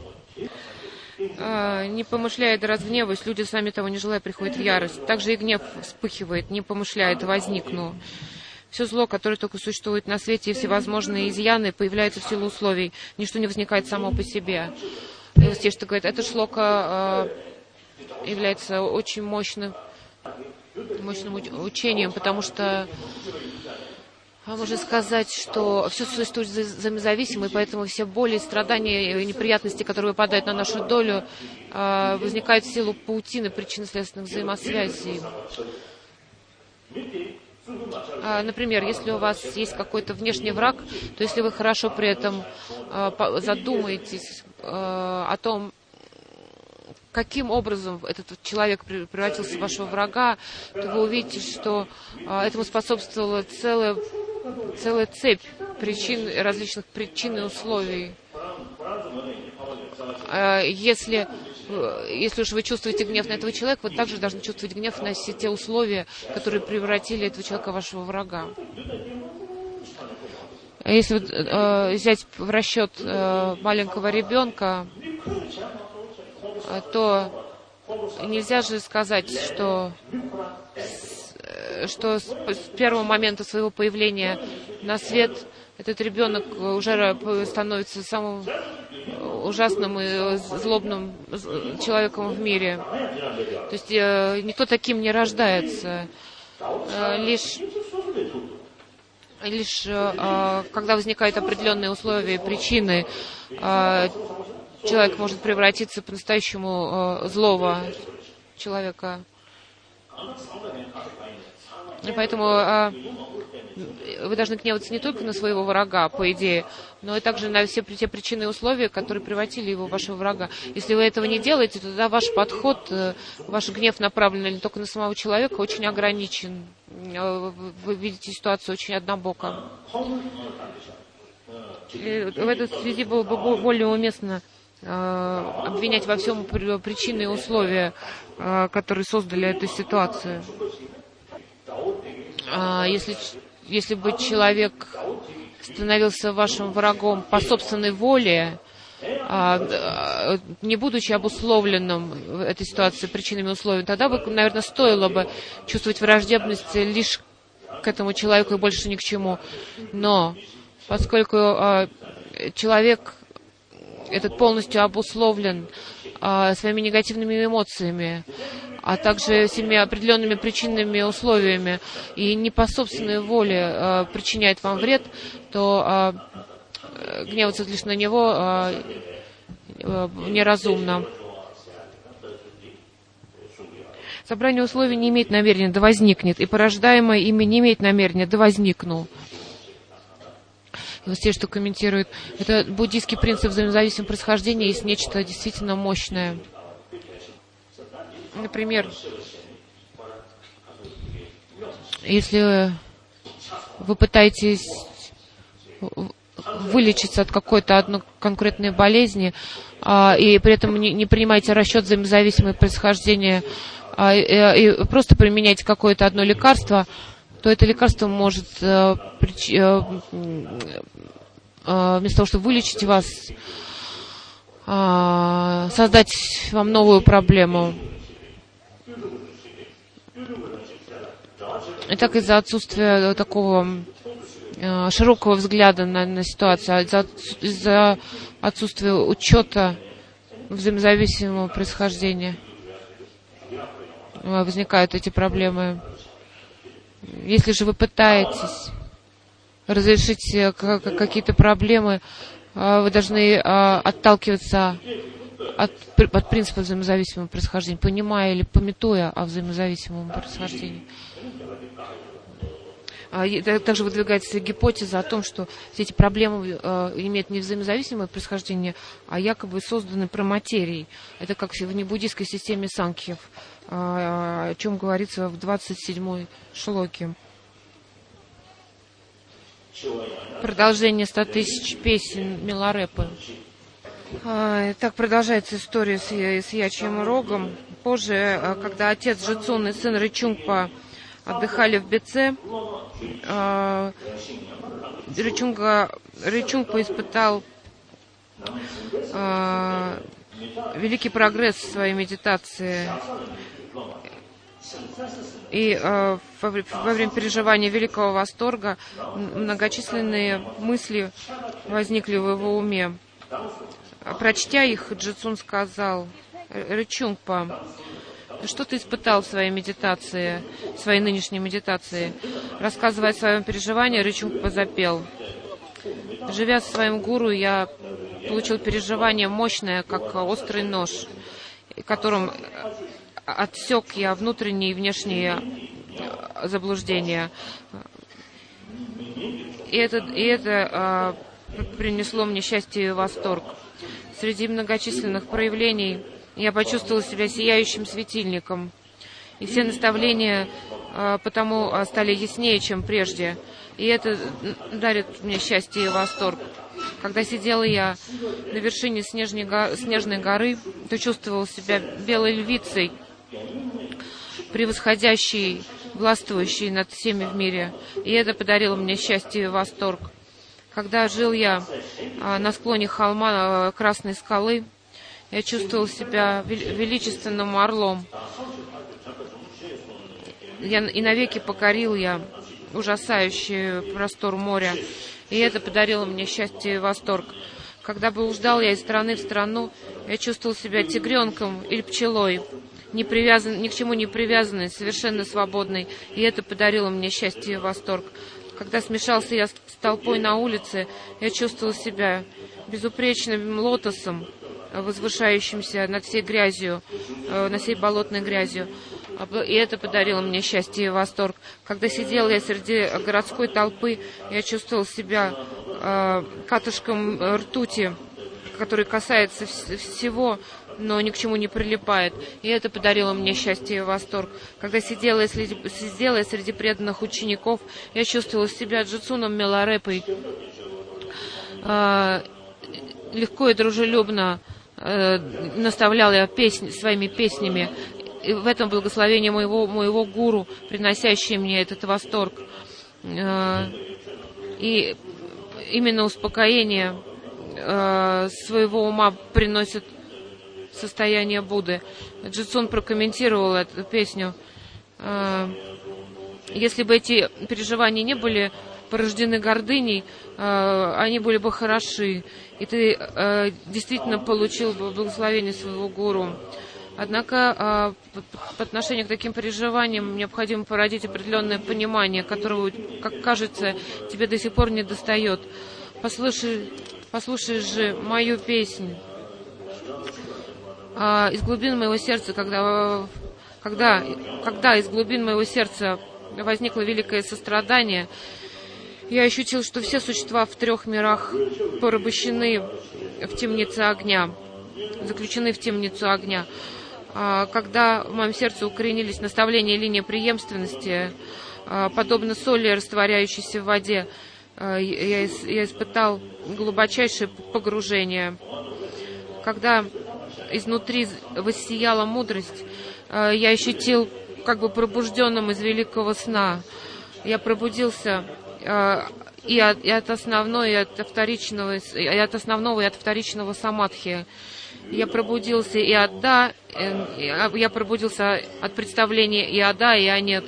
Не помышляет, разгневаясь, люди, сами того не желая, приходят в ярость. Также и гнев вспыхивает, не помышляет, возникну. Все зло, которое только существует на свете, и всевозможные изъяны появляются в силу условий. Ничто не возникает само по себе. И что говорит, эта шлока э, является очень мощным, мощным учением, потому что можно сказать, что все существует взаимозависимо, и поэтому все боли, страдания и неприятности, которые выпадают на нашу долю, возникают в силу паутины причинно-следственных взаимосвязей. Например, если у вас есть какой-то внешний враг, то если вы хорошо при этом задумаетесь о том, каким образом этот человек превратился в вашего врага, то вы увидите, что этому способствовала целая, целая цепь причин, различных причин и условий. Если, если уж вы чувствуете гнев на этого человека, вы также должны чувствовать гнев на все те условия, которые превратили этого человека в вашего врага. Если э, взять в расчет э, маленького ребенка, то нельзя же сказать, что, что с первого момента своего появления на свет этот ребенок уже становится самым ужасным и злобным человеком в мире. То есть никто таким не рождается. Лишь, лишь когда возникают определенные условия и причины, человек может превратиться в по-настоящему э, злого человека. И поэтому э, вы должны гневаться не только на своего врага, по идее, но и также на все те причины и условия, которые превратили его в вашего врага. Если вы этого не делаете, то тогда ваш подход, э, ваш гнев, направленный не только на самого человека, очень ограничен. Э, вы видите ситуацию очень однобоко. И в этой связи было бы более уместно обвинять во всем причины и условия, которые создали эту ситуацию. Если, если бы человек становился вашим врагом по собственной воле, не будучи обусловленным этой ситуацией причинами и условиями, тогда бы, наверное, стоило бы чувствовать враждебность лишь к этому человеку и больше ни к чему. Но поскольку человек этот полностью обусловлен а, своими негативными эмоциями, а также всеми определенными причинными условиями, и не по собственной воле а, причиняет вам вред, то а, гневаться лишь на него а, а, неразумно. Собрание условий не имеет намерения, да возникнет, и порождаемое ими не имеет намерения, да возникну. Те, что комментируют, это буддийский принцип взаимозависимого происхождения, есть нечто действительно мощное. Например, если вы пытаетесь вылечиться от какой-то одной конкретной болезни, а, и при этом не, не принимаете расчет взаимозависимого происхождения, а, и, и просто применяете какое-то одно лекарство, то это лекарство может, э, прич, э, э, вместо того, чтобы вылечить вас, э, создать вам новую проблему. И так из-за отсутствия такого э, широкого взгляда на, на ситуацию, из-за, из-за отсутствия учета взаимозависимого происхождения э, возникают эти проблемы. Если же вы пытаетесь разрешить какие-то проблемы, вы должны отталкиваться от, от принципа взаимозависимого происхождения, понимая или памятуя о взаимозависимом происхождении. Также выдвигается гипотеза о том, что все эти проблемы э, имеют не взаимозависимое происхождение, а якобы созданы проматерией. Это как в небуддийской системе санкхьев, э, о чем говорится в двадцать седьмой шлоке. Продолжение ста тысяч песен Миларепы. Э, так продолжается история с, с Ячьим рогом. Позже, э, когда отец Джицун и сын Рычунгпа отдыхали в Беце, Рычунга, Рычунгпа испытал э, великий прогресс в своей медитации. И э, во, во время переживания великого восторга многочисленные мысли возникли в его уме. Прочтя их, Джицун сказал: Рычунгпа, что ты испытал в своей медитации, в своей нынешней медитации? Рассказывая о своем переживании, Рычунгпа запел: живя со своим гуру, я получил переживание мощное, как острый нож, которым отсек я внутренние и внешние заблуждения. И это, и это э, принесло мне счастье и восторг. Среди многочисленных проявлений я почувствовала себя сияющим светильником, и все наставления э, потому стали яснее, чем прежде. И это дарит мне счастье и восторг. Когда сидела я на вершине снежной, го- снежной горы, то чувствовала себя белой львицей, превосходящей, властвующей над всеми в мире. И это подарило мне счастье и восторг. Когда жил я э, на склоне холма э, Красной скалы, я чувствовал себя величественным орлом. Я, и навеки покорил я ужасающий простор моря. И это подарило мне счастье и восторг. Когда блуждал я из страны в страну, я чувствовал себя тигренком или пчелой, не привязан, ни к чему не привязанной, совершенно свободной. И это подарило мне счастье и восторг. Когда смешался я с толпой на улице, я чувствовал себя безупречным лотосом, возвышающимся над всей грязью, над всей болотной грязью. И это подарило мне счастье и восторг. Когда сидел я среди городской толпы, я чувствовал себя э, катышком ртути, который касается вс- всего, но ни к чему не прилипает. И это подарило мне счастье и восторг. Когда сидела я среди, сидела я среди преданных учеников, я чувствовала себя Джицуном Миларепой, э, легко и дружелюбно э, наставлял я песни, своими песнями. И в этом благословение моего, моего гуру, приносящее мне этот восторг. Э, и именно успокоение э, своего ума приносит состояние Будды. Джицун прокомментировал эту песню. Э, если бы эти переживания не были порождены гордыней, э, они были бы хороши, и ты э, действительно получил бы благословение своего гуру. Однако э, по отношению к таким переживаниям необходимо породить определенное понимание, которого, как кажется, тебе до сих пор не достает. Послушай, послушай же мою песнь. Э, из глубин моего сердца, когда, когда, когда из глубин моего сердца возникло великое сострадание, я ощутил, что все существа в трех мирах порабощены в темнице огня, заключены в темницу огня. Когда в моем сердце укоренились наставления и линии преемственности, подобно соли, растворяющейся в воде, я, я испытал глубочайшее погружение. Когда изнутри воссияла мудрость, я ощутил как бы пробужденным из великого сна. Я пробудился и от, и от основной, и от вторичного, и от основного, и от вторичного самадхи. Я пробудился и от да, я пробудился от представления и о да, и о нет.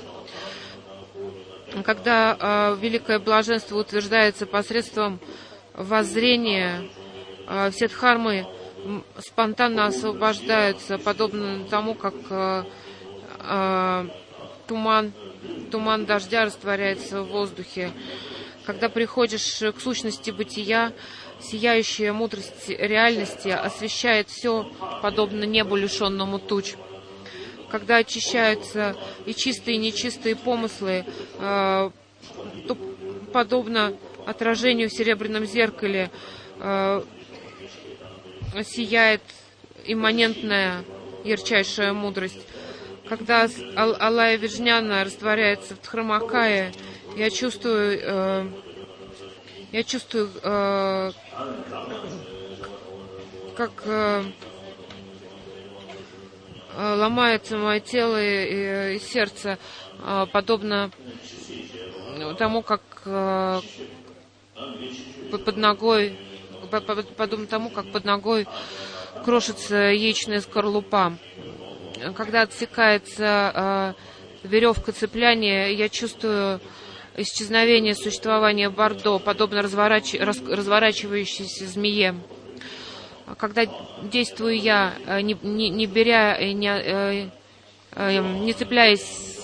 Когда э, великое блаженство утверждается посредством воззрения, э, все дхармы спонтанно освобождаются, подобно тому, как э, э, туман, туман дождя растворяется в воздухе. Когда приходишь к сущности бытия, сияющая мудрость реальности освещает все, подобно небу, лишенному туч. Когда очищаются и чистые, и нечистые помыслы, то подобно отражению в серебряном зеркале сияет имманентная, ярчайшая мудрость. Когда Алая Вижняна растворяется в Дхармакае, я чувствую, э, я чувствую, э, как э, ломается мое тело и, и сердце, э, подобно тому, как э, под ногой, подобно тому, как под ногой крошится яичная скорлупа. Когда отсекается э, веревка цепляния, я чувствую исчезновение существования Бордо, подобно разворач... раз... разворачивающейся змее. Когда действую я, э, не, не, не беря, не, э, э, не цепляясь,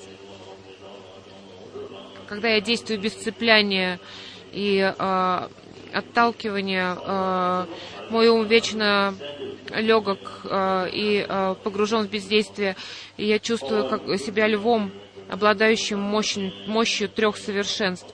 когда я действую без цепляния и э, отталкивания, э, мой ум вечно легок э, и э, погружен в бездействие, и я чувствую как себя львом, обладающим мощью, мощью трех совершенств.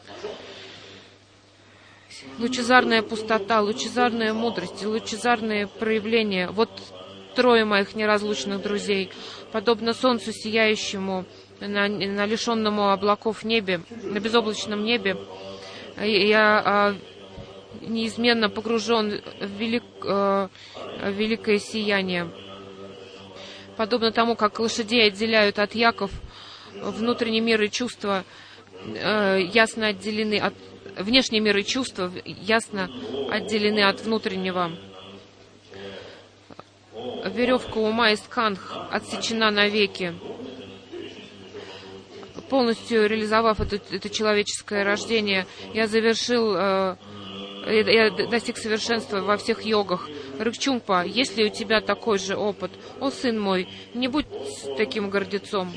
Лучезарная пустота, лучезарная мудрость, лучезарные проявления. Вот трое моих неразлучных друзей, подобно солнцу сияющему на, на лишенному облаков небе, на безоблачном небе. Я э, неизменно погружен в, велик, э, в великое сияние. Подобно тому, как лошадей отделяют от яков, внутренний мир и чувства э, ясно отделены от... Внешний мир и чувства ясно отделены от внутреннего. Веревка ума и сканх отсечена навеки. Полностью реализовав это, это человеческое рождение, я завершил, э, я достиг совершенства во всех йогах. Рыкчунгпа, есть ли у тебя такой же опыт? О, сын мой, не будь таким гордецом.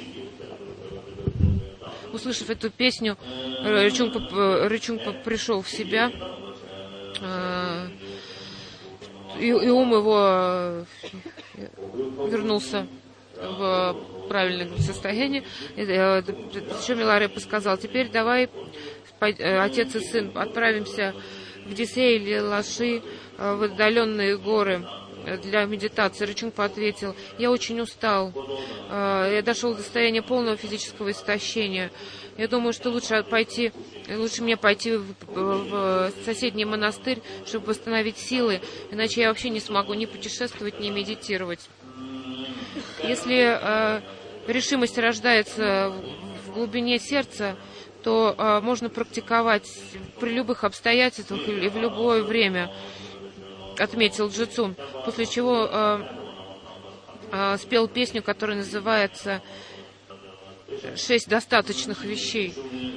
Услышав эту песню, Рычунгпа, Рычунгпа пришел в себя, э, и, и ум его вернулся в правильном состоянии. Еще Миларепа сказал: теперь давай, отец и сын, отправимся в Дисей или Лаши, в отдаленные горы для медитации. Рычунгпа ответил: я очень устал, я дошел до состояния полного физического истощения. Я думаю, что лучше пойти, лучше мне пойти в, в соседний монастырь, чтобы восстановить силы, иначе я вообще не смогу ни путешествовать, ни медитировать. Если э, решимость рождается в глубине сердца, то э, можно практиковать при любых обстоятельствах и в любое время, отметил Джицун, после чего э, э, спел песню, которая называется «Шесть достаточных вещей».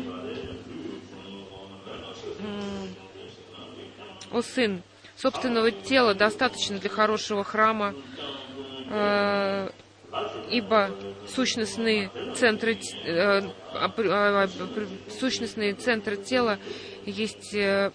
О, сын, собственного тела достаточно для хорошего храма, э, ибо сущностные центры, э, э, сущностные центры тела есть, э,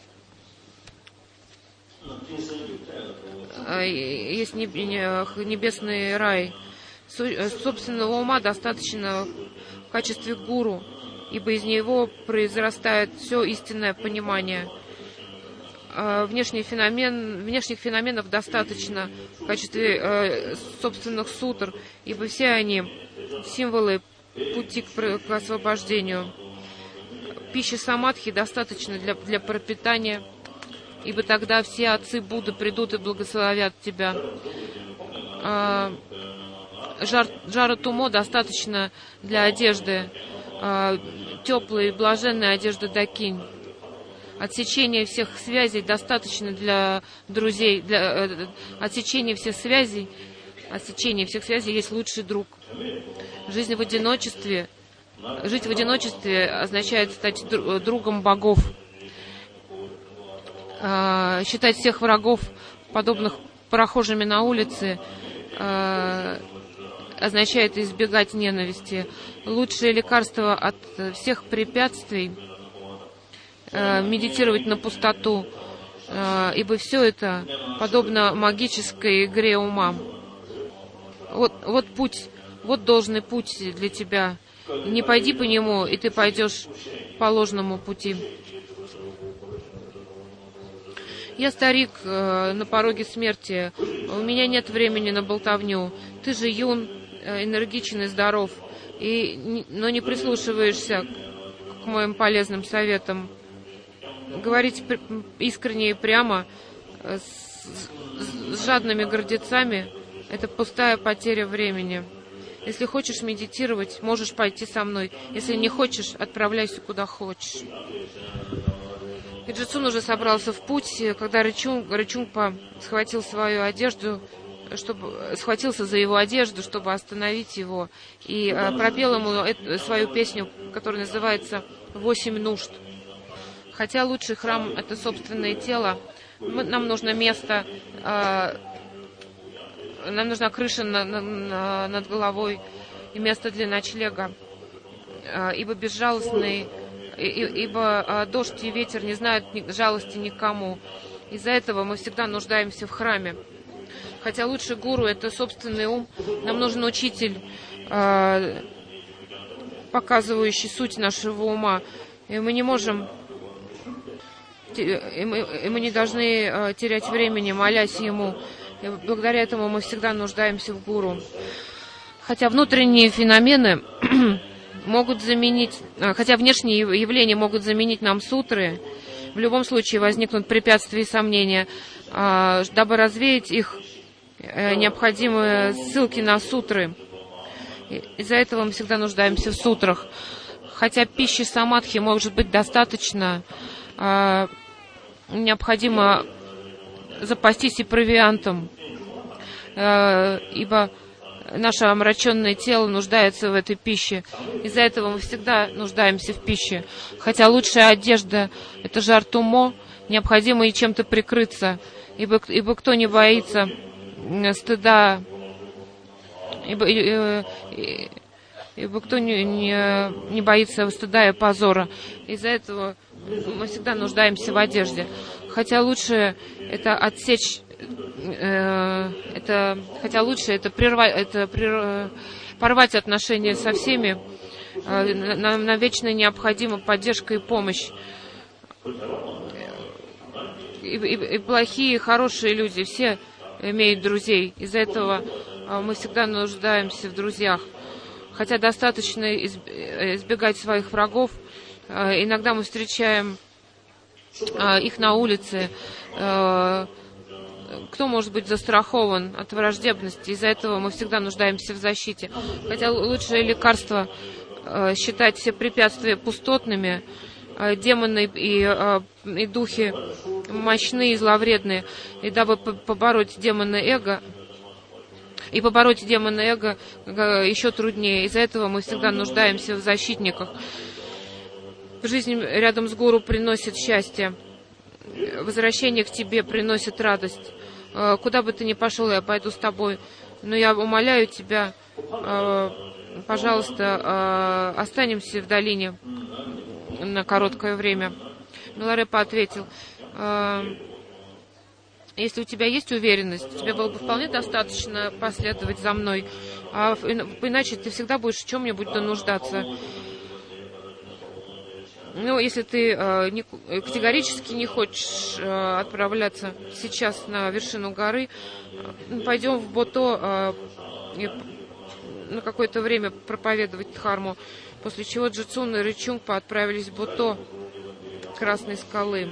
есть небесный рай. Собственного ума достаточно в качестве гуру, ибо из него произрастает все истинное понимание. Внешний феномен, внешних феноменов достаточно в качестве э, собственных сутр, ибо все они символы пути к, к освобождению. Пищи самадхи достаточно для, для пропитания, ибо тогда все отцы Будды придут и благословят тебя. Э, жар, жара тумо достаточно для одежды, э, теплой и блаженной одежды дакинь. Отсечение всех связей достаточно для друзей. Для, э, отсечение всех связей, отсечение всех связей есть лучший друг. Жизнь в одиночестве, жить в одиночестве означает стать другом богов. Э, считать всех врагов, подобных прохожими на улице, э, означает избегать ненависти. Лучшее лекарство от всех препятствий — медитировать на пустоту. ибо все это подобно магической игре ума. Вот, вот путь, вот должный путь для тебя. Не пойди по нему, и ты пойдешь по ложному пути. Я старик э, на пороге смерти, у меня нет времени на болтовню. Ты же юн, э, энергичен и здоров, и, но не прислушиваешься к моим полезным советам. Говорить искренне и прямо э, с, с жадными гордецами — это пустая потеря времени. Если хочешь медитировать, можешь пойти со мной. Если не хочешь, отправляйся куда хочешь. И Джицун уже собрался в путь, когда Рычунг, Рычунгпа схватил свою одежду, чтобы, схватился за его одежду, чтобы остановить его, и э, пропел ему эту, свою песню, которая называется «Восемь нужд». Хотя лучший храм — это собственное тело, мы, нам нужно место, э, нам нужна крыша на, на, на, над головой и место для ночлега, э, ибо безжалостный ибо дождь и ветер не знают жалости никому. Из-за этого мы всегда нуждаемся в храме. Хотя лучший гуру — это собственный ум, нам нужен учитель, показывающий суть нашего ума. И мы не можем, и мы, и мы не должны терять времени, молясь ему. И благодаря этому мы всегда нуждаемся в гуру. Хотя внутренние феномены могут заменить, хотя внешние явления могут заменить нам сутры, в любом случае возникнут препятствия и сомнения. Дабы развеять их, необходимы ссылки на сутры. Из-за этого мы всегда нуждаемся в сутрах. Хотя пищи самадхи может быть достаточно, необходимо запастись и провиантом, ибо наше омраченное тело нуждается в этой пище. Из-за этого мы всегда нуждаемся в пище. Хотя лучшая одежда — это жар тумо, необходимо и чем-то прикрыться, ибо, ибо кто не боится стыда, ибо, ибо, ибо кто не, не, не боится стыда и позора. Из-за этого мы всегда нуждаемся в одежде. Хотя лучше это отсечь, это, хотя лучше это прервать, это прерв, порвать отношения со всеми. Нам, нам вечно необходима поддержка и помощь. И, и, и плохие, и хорошие люди все имеют друзей. Из-за этого мы всегда нуждаемся в друзьях. Хотя достаточно избегать своих врагов. Иногда мы встречаем их на улице. Кто может быть застрахован от враждебности? Из-за этого мы всегда нуждаемся в защите. Хотя лучшее лекарство э, считать все препятствия пустотными, э, демоны и, э, и духи мощные и зловредные. И дабы побороть демона эго, и побороть демона эго э, еще труднее. Из-за этого мы всегда нуждаемся в защитниках. Жизнь рядом с гуру приносит счастье. Возвращение к тебе приносит радость. Куда бы ты ни пошел, я пойду с тобой. Но я умоляю тебя, пожалуйста, останемся в долине на короткое время. Миларепа ответил: если у тебя есть уверенность, тебе было бы вполне достаточно последовать за мной, а иначе ты всегда будешь в чем-нибудь нуждаться. Ну, если ты э, не, категорически не хочешь э, отправляться сейчас на вершину горы, э, пойдем в Бото э, и на какое-то время проповедовать дхарму. После чего Джицун и Рычунгпа отправились в Бото, Красной скалы.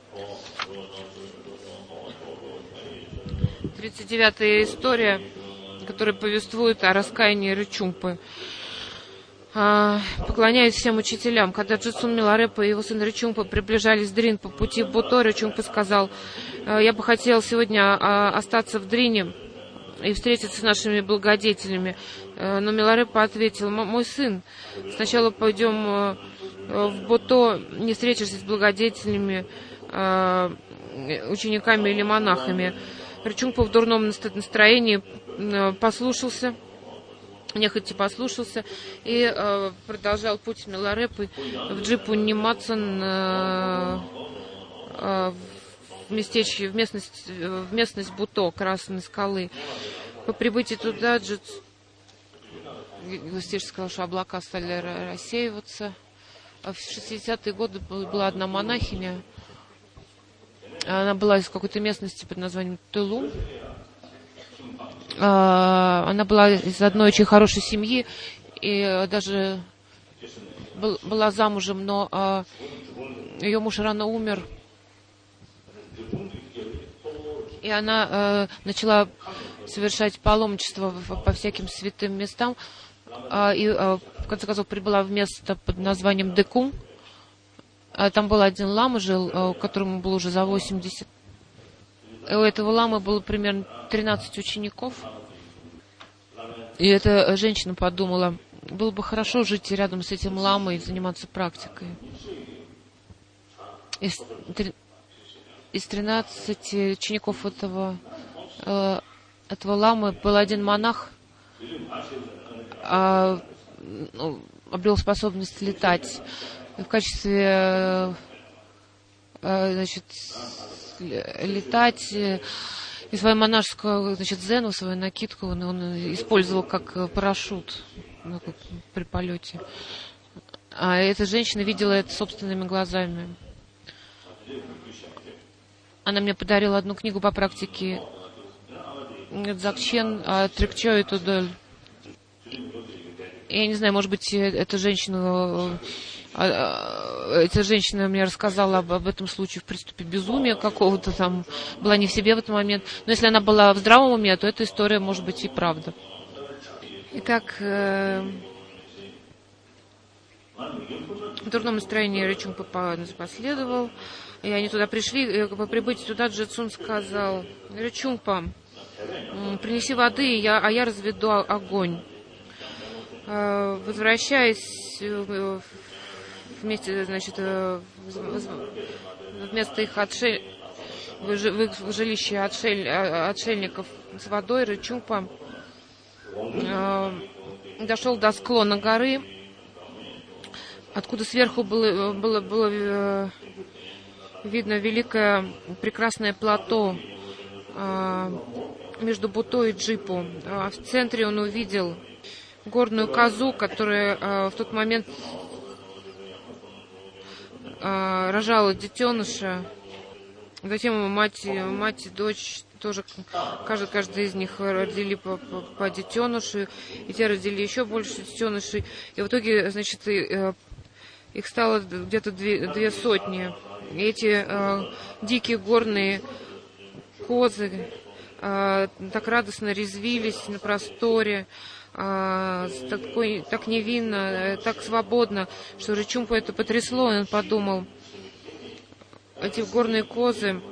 тридцать девятая история, которая повествует о раскаянии Рычунгпы. Поклоняясь всем учителям. Когда Джицун Миларепа и его сын Рычунгпа приближались в Дрин по пути в Бото, Рычунгпа сказал: я бы хотел сегодня остаться в Дрине и встретиться с нашими благодетелями. Но Миларепа ответил: мой сын, сначала пойдем в Бото, не встретишься с благодетелями, учениками или монахами. Рычунгпа в дурном настроении послушался, нехотя послушался и э, продолжал путь с Миларепой в джипу Нимацан э, э, в местечке, в местность, в местность Буто, Красной скалы. По прибытии туда Гостиш сказал, что облака стали рассеиваться. А в шестидесятые годы была одна монахиня. Она была из какой-то местности под названием Тулум. Она была из одной очень хорошей семьи и даже была замужем, но ее муж рано умер. И она начала совершать паломничество по всяким святым местам. И в конце концов прибыла в место под названием Декум. Там был один лама, жил, которому было уже за восемьдесят. У этого ламы было примерно тринадцать учеников. И эта женщина подумала, было бы хорошо жить рядом с этим ламой и заниматься практикой. Из, из тринадцати учеников этого, этого ламы был один монах, а, ну, обрел способность летать. В качестве, значит, летать и свою монашескую, значит, зену, свою накидку он, он использовал как парашют, ну, как при полете. А эта женщина видела это собственными глазами. Она мне подарила одну книгу по практике Дзакчен Трикчо и Тудоль. Я не знаю, может быть, эта женщина... Эта женщина мне рассказала об, об этом случае в приступе безумия какого-то там, была не в себе в этот момент. Но если она была в здравом уме, то эта история может быть и правда. Итак, э, в дурном настроении Ричунг последовал, и они туда пришли. По прибытии туда Джетсун сказал: Ричунгпа, принеси воды, я, а я разведу огонь. Э, возвращаясь вместе, значит, вместо их отшель... в жилище отшель... отшельников с водой, Ричунгпа э, дошел до склона горы, откуда сверху было, было, было э, видно великое прекрасное плато э, между Буто и Джипу. А в центре он увидел горную козу, которая э, в тот момент рожала детеныша. Затем мать, мать и дочь тоже, каждый, каждый из них родили по, по, по детенышу, и те родили еще больше детенышей. И в итоге, значит, их стало где-то две, две сотни. И эти э, дикие горные козы э, так радостно резвились на просторе, А, такой, так невинно, так свободно, что Ричунгпу это потрясло, и он подумал, эти горные козы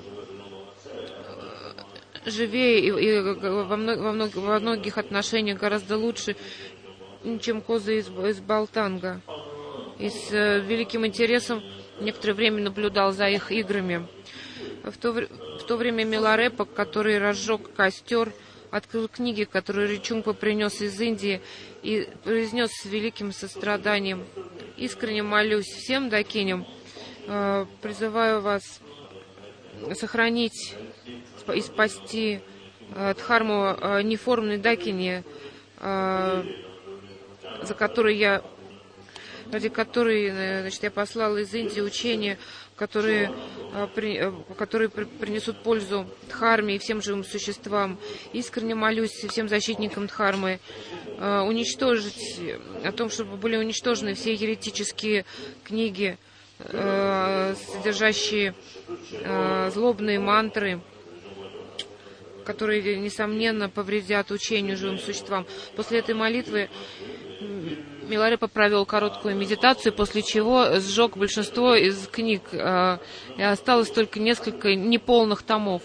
живее и, и во, мног, во, мног, во многих отношениях гораздо лучше, чем козы из, из Балтанга. И с э, великим интересом некоторое время наблюдал за их играми. В то, в то время Миларепа, который разжег костер, открыл книги, которые Ричунгпа принес из Индии, и произнес с великим состраданием: искренне молюсь всем дакиням, э, призываю вас сохранить и спасти э, дхарму э, неформной дакини, э, за которой я, ради которой, значит, я послала из Индии учения, которые, при, которые принесут пользу Дхарме и всем живым существам. Искренне молюсь всем защитникам Дхармы э, уничтожить, о том, чтобы были уничтожены все еретические книги, э, содержащие э, злобные мантры, которые, несомненно, повредят учению живым существам. После этой молитвы Миларепа провел короткую медитацию, после чего сжег большинство из книг, э, и осталось только несколько неполных томов.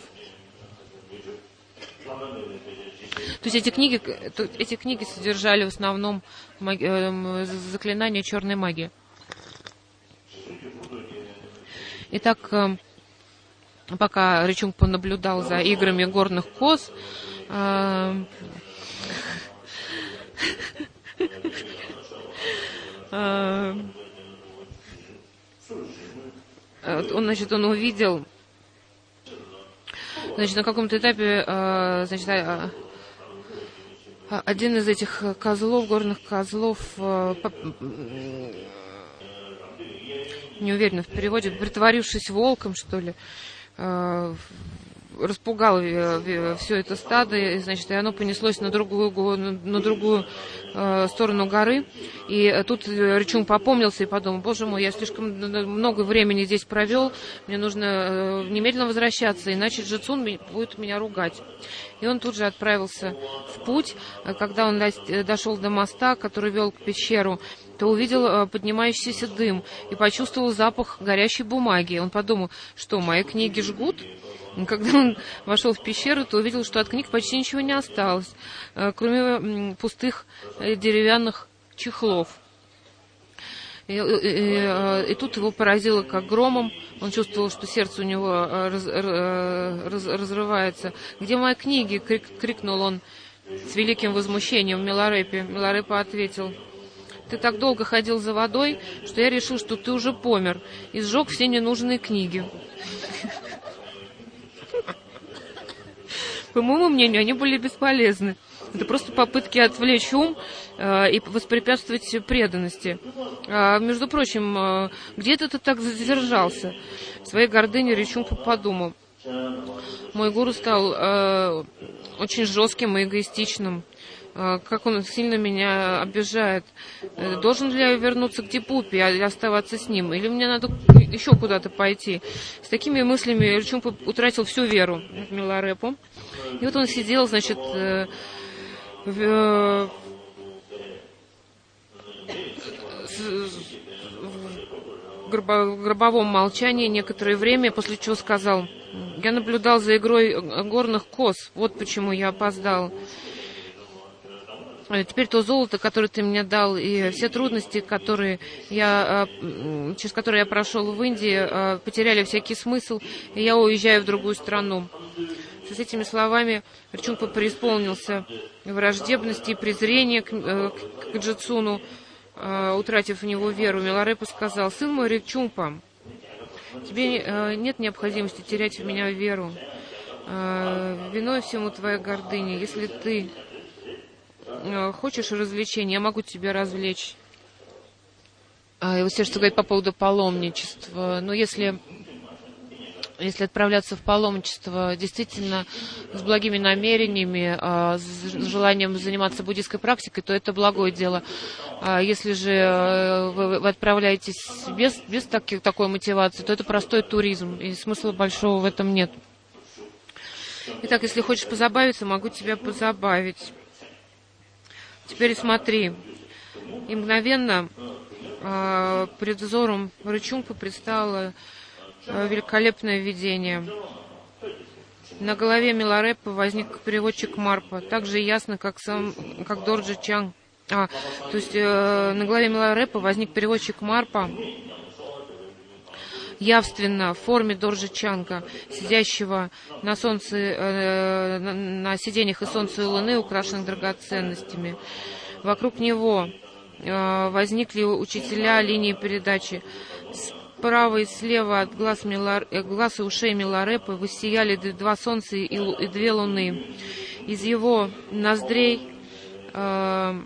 То есть эти книги, эти книги содержали в основном маги, э, заклинания черной магии. Итак, э, пока Ричунгпа наблюдал за играми горных коз, э, он, значит, он увидел Значит, на каком-то этапе, значит, один из этих козлов, горных козлов, не уверена в переводе, притворившись волком, что ли, распугал все это стадо, и, значит, и оно понеслось на другую, на другую э, сторону горы. И тут Рычунг попомнился и подумал: боже мой, я слишком много времени здесь провел, мне нужно э, немедленно возвращаться, иначе Джицун будет меня ругать. И он тут же отправился в путь. Когда он дошел до моста, который вел к пещеру, то увидел поднимающийся дым и почувствовал запах горящей бумаги. Он подумал, что мои книги жгут. Когда он вошел в пещеру, то увидел, что от книг почти ничего не осталось, кроме пустых деревянных чехлов. И, и, и, и тут его поразило как громом. Он чувствовал, что сердце у него раз, раз, разрывается. «Где мои книги?» — крик, крикнул он с великим возмущением в Миларепе. Миларепа ответил: «Ты так долго ходил за водой, что я решил, что ты уже помер, и сжег все ненужные книги». По моему мнению, они были бесполезны. Это просто попытки отвлечь ум э, и воспрепятствовать преданности. А, между прочим, э, где-то ты так задержался. В своей гордыне Рычунг подумал: мой гуру стал э, очень жестким и эгоистичным. Э, как он сильно меня обижает. Э, должен ли я вернуться к Дипупе и оставаться с ним? Или мне надо еще куда-то пойти? С такими мыслями Рычунг утратил всю веру в Миларепу. И вот он сидел, значит, э, в, э, в, гробо, в гробовом молчании некоторое время, после чего сказал: я наблюдал за игрой горных коз, вот почему я опоздал. Теперь то золото, которое ты мне дал, и все трудности, которые я, через которые я прошел в Индии, потеряли всякий смысл, и я уезжаю в другую страну. С этими словами Рычунг преисполнился враждебности и презрения к, к, к Джицуну, утратив в него веру. Миларепа сказал: сын мой Рычунгпа, тебе нет необходимости терять в меня веру. Виной всему твоя гордыня. Если ты хочешь развлечения, я могу тебя развлечь. И вот все, что говорит по поводу паломничества. Но если, если отправляться в паломничество действительно с благими намерениями, с желанием заниматься буддийской практикой, то это благое дело. Если же вы, вы отправляетесь без, без таки, такой мотивации, то это простой туризм, и смысла большого в этом нет. Итак, если хочешь позабавиться, могу тебя позабавить. Теперь смотри. И мгновенно э, пред взором Рычунгпы предстало э, великолепное видение. На голове Миларепы возник переводчик Марпа, так же ясно, как сам, как Дорджи Чанг. А, то есть э, на голове Миларепы возник переводчик Марпа, явственно в форме Дорджи Чанга, сидящего на солнце, э, на, на сиденьях из солнца и луны, украшенных драгоценностями. Вокруг него э, возникли учителя линии передачи. Справа и слева от глаз, Милар, э, глаз и ушей Миларепы воссияли два солнца и, и две луны. Из его ноздрей э,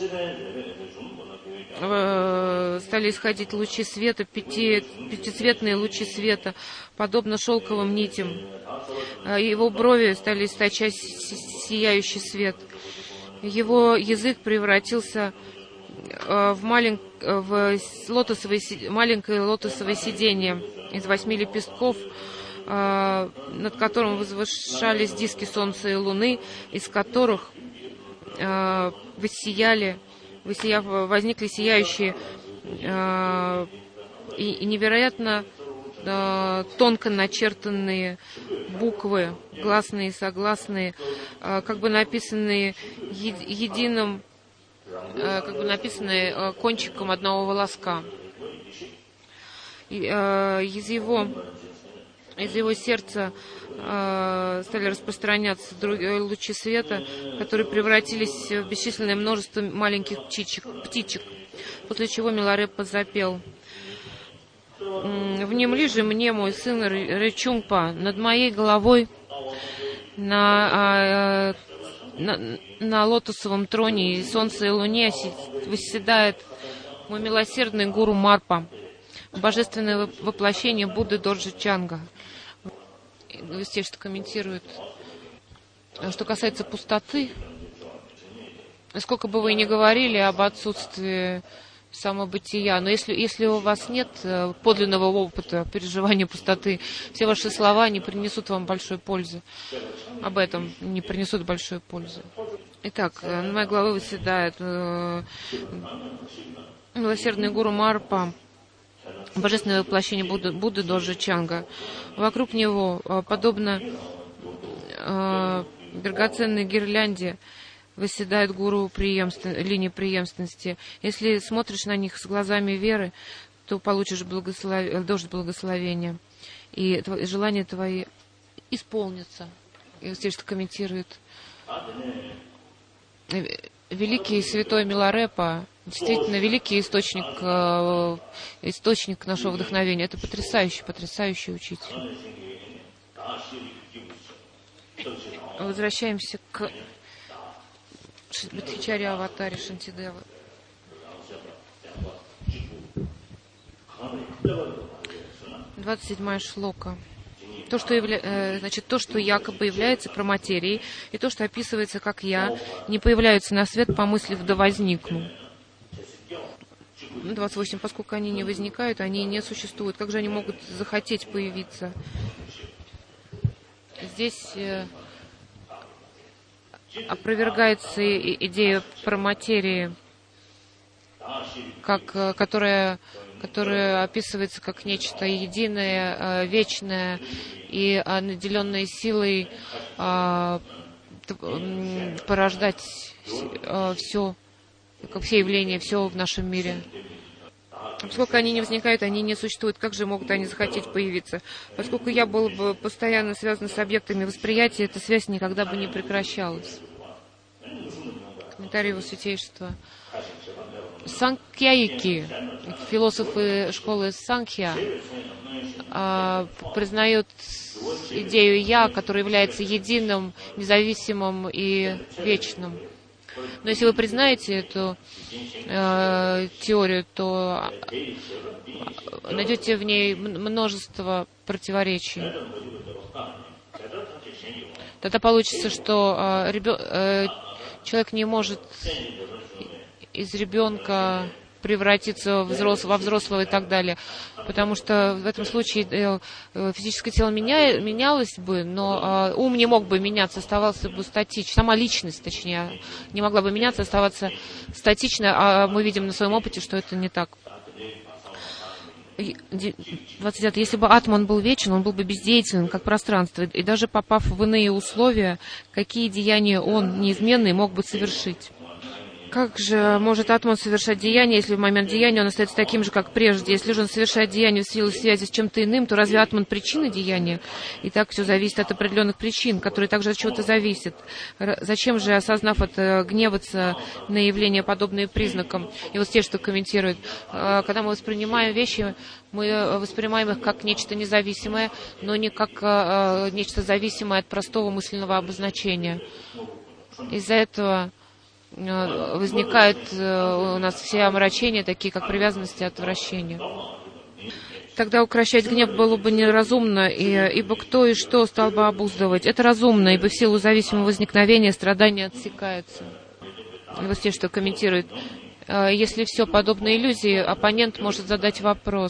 стали исходить лучи света, пяти, пятицветные лучи света, подобно шелковым нитям. Его брови стали источать сияющий свет. Его язык превратился в, малень, в лотосовое, маленькое лотосовое сиденье из восьми лепестков, над которым возвышались диски солнца и луны, из которых воссияли Высияв, возникли сияющие э, и, и невероятно э, тонко начертанные буквы, гласные и согласные, э, как бы написанные е, единым, э, как бы написанные э, кончиком одного волоска. И, э, из его из его сердца э, стали распространяться другие лучи света, которые превратились в бесчисленное множество маленьких птичек, птичек, после чего Миларепа запел: «Внемли же мне, мой сын Рычунгпа, над моей головой на, на, на лотосовом троне и солнце и луне восседает мой милосердный гуру Марпа, божественное воплощение Будды Дорджи Чанга. Естественно, комментирует. Что касается пустоты, сколько бы вы ни говорили об отсутствии самобытия, но если, если у вас нет подлинного опыта переживания пустоты, все ваши слова не принесут вам большой пользы. Об этом не принесут большой пользы. Итак, на моей голове восседает э, милосердный гуру Марпа, божественное воплощение Будды, Будды Дорджи Чанга. Вокруг него, э, подобно э, драгоценной гирлянде, восседает гуру преемствен... линии преемственности. Если смотришь на них с глазами веры, то получишь благослов... дождь благословения. И тво... желания твои исполнятся. И естественно, комментирует. Великий святой Миларепа, действительно великий источник, э, источник нашего вдохновения. Это потрясающий, потрясающий учитель. Возвращаемся к Бодхичарья Аватаре Шантидевы. двадцать седьмая шлока. То, что явля... э, значит, то, что якобы является проматерией, и то, что описывается как «я», не появляются на свет, помыслив «да возникну». двадцать восемь. Поскольку они не возникают, они не существуют. Как же они могут захотеть появиться? Здесь э, опровергается идея проматерии, как, которая, которая описывается как нечто единое, вечное и наделенное силой порождать все, как все явления, все в нашем мире. Поскольку они не возникают, они не существуют, как же могут они захотеть появиться? Поскольку я был бы постоянно связан с объектами восприятия, эта связь никогда бы не прекращалась. Комментарий его святейшества. Санкьяики, философы школы Санхья, признают идею «я», которая является единым, независимым и вечным. Но если вы признаете эту э, теорию, то найдете в ней множество противоречий. Тогда получится, что э, ребё, э, человек не может из ребенка превратиться в взрос, во взрослого и так далее. Потому что в этом случае физическое тело меня, менялось бы, но ум не мог бы меняться, оставался бы статичным. Сама личность, точнее, не могла бы меняться, оставаться статичной, а мы видим на своем опыте, что это не так. двадцать девятое. Если бы атман был вечен, он был бы бездеятелен, как пространство, и даже попав в иные условия, какие деяния он, неизменный, мог бы совершить. Как же может атман совершать деяние, если в момент деяния он остается таким же, как прежде? Если же он совершает деяние в силу связи с чем-то иным, то разве атман причина деяния? И так все зависит от определенных причин, которые также от чего-то зависят. Зачем же, осознав это, гневаться на явления, подобные признакам? И вот те, что комментируют. Когда мы воспринимаем вещи, мы воспринимаем их как нечто независимое, но не как нечто зависимое от простого мысленного обозначения. Из-за этого возникают у нас все омрачения, такие как привязанность и отвращение. Тогда укрощать гнев было бы неразумно, и, ибо кто и что стал бы обуздывать. Это разумно, ибо в силу зависимого возникновения страдания отсекаются. И вот те, что комментируют. Если все подобно иллюзии, оппонент может задать вопрос.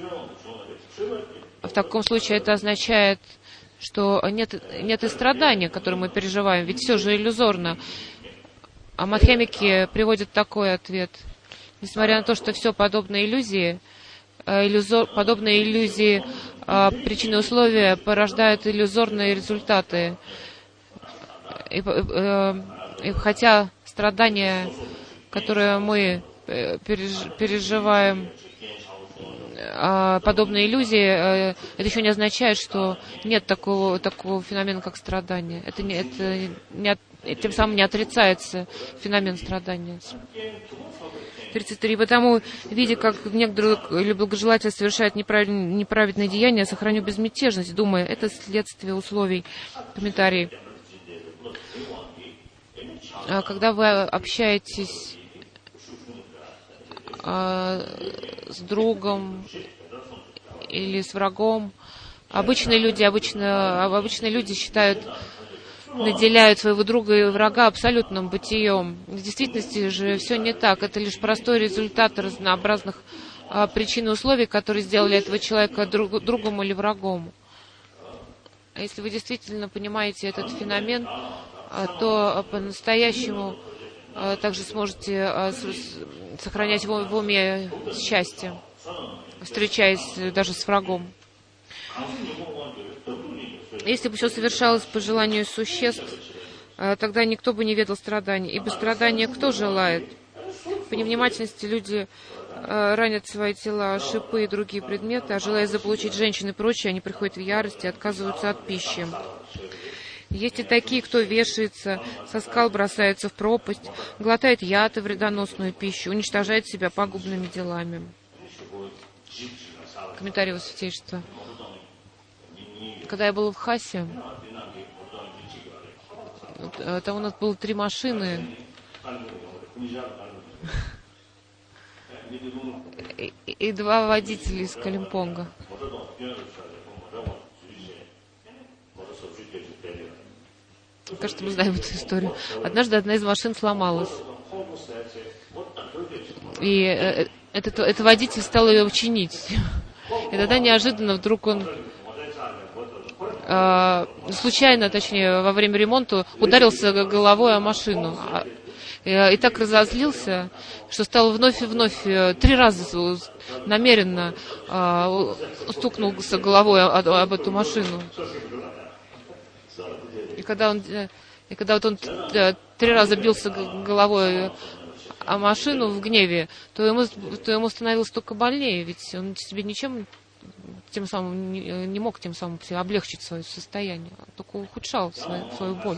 В таком случае это означает, что нет, нет и страдания, которые мы переживаем, ведь все же иллюзорно. А мадхьямики приводят такой ответ. Несмотря на то, что все подобно иллюзии, иллюзор, подобные иллюзии причины и условия порождают иллюзорные результаты. И, и, и хотя страдания, которые мы переж, переживаем, подобные иллюзии, это еще не означает, что нет такого, такого феномена, как страдание. Это не, это не от, тем самым не отрицается феномен страдания. тридцать три. Потому, видя, как некоторые или благожелатели совершают неправильные, неправедные деяния, сохраню безмятежность, думая, это следствие условий. Комментарий. Когда вы общаетесь с другом или с врагом, обычные люди, обычно, обычные люди считают, наделяют своего друга и врага абсолютным бытием. В действительности же все не так. Это лишь простой результат разнообразных а, причин и условий, которые сделали этого человека друг, другом или врагом. А если вы действительно понимаете этот феномен, а, то по-настоящему а, также сможете а, с, сохранять в, в уме счастье, встречаясь даже с врагом. Если бы все совершалось по желанию существ, тогда никто бы не ведал страданий. Ибо страдания кто желает? По невнимательности люди ранят свои тела, шипы и другие предметы, а желая заполучить женщин и прочее, они приходят в ярость и отказываются от пищи. Есть и такие, кто вешается, со скал бросается в пропасть, глотает яд и вредоносную пищу, уничтожает себя пагубными делами. Комментарий Его Святейшества. Когда я был в Хасе, там у нас было три машины, и, и два водителя из Калимпонга. Кажется, мы знаем эту историю. Однажды одна из машин сломалась. И этот, этот водитель стал ее чинить. И тогда неожиданно вдруг он э, случайно, точнее, во время ремонта ударился головой о машину. И, и так разозлился, что стал вновь и вновь, три раза намеренно э, стукнулся головой об, об эту машину. И когда он, и когда вот он три раза бился головой о машину в гневе, то ему, то ему становилось только больнее, ведь он себе ничем тем самым не, не мог тем самым облегчить свое состояние, только ухудшал свою, свою боль.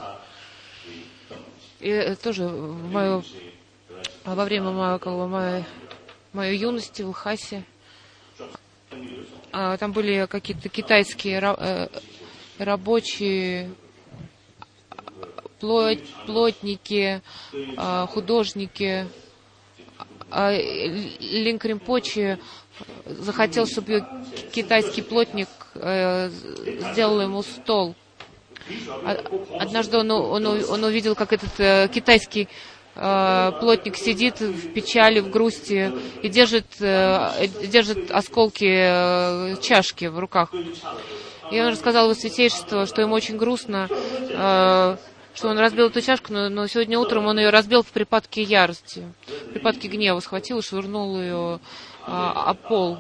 И тоже в мою, во время моей, как бы, моей, моей юности в Лхасе там были какие-то китайские рабочие, плотники, художники. Линк Ринпоче захотел, чтобы китайский плотник сделал ему стол. Однажды он, он, он увидел, как этот китайский плотник сидит в печали, в грусти и держит, держит осколки чашки в руках. И он рассказал Его Святейшеству, что ему очень грустно, что он разбил эту чашку, но, но сегодня утром он ее разбил в припадке ярости, в припадке гнева, схватил и швырнул ее а, о пол.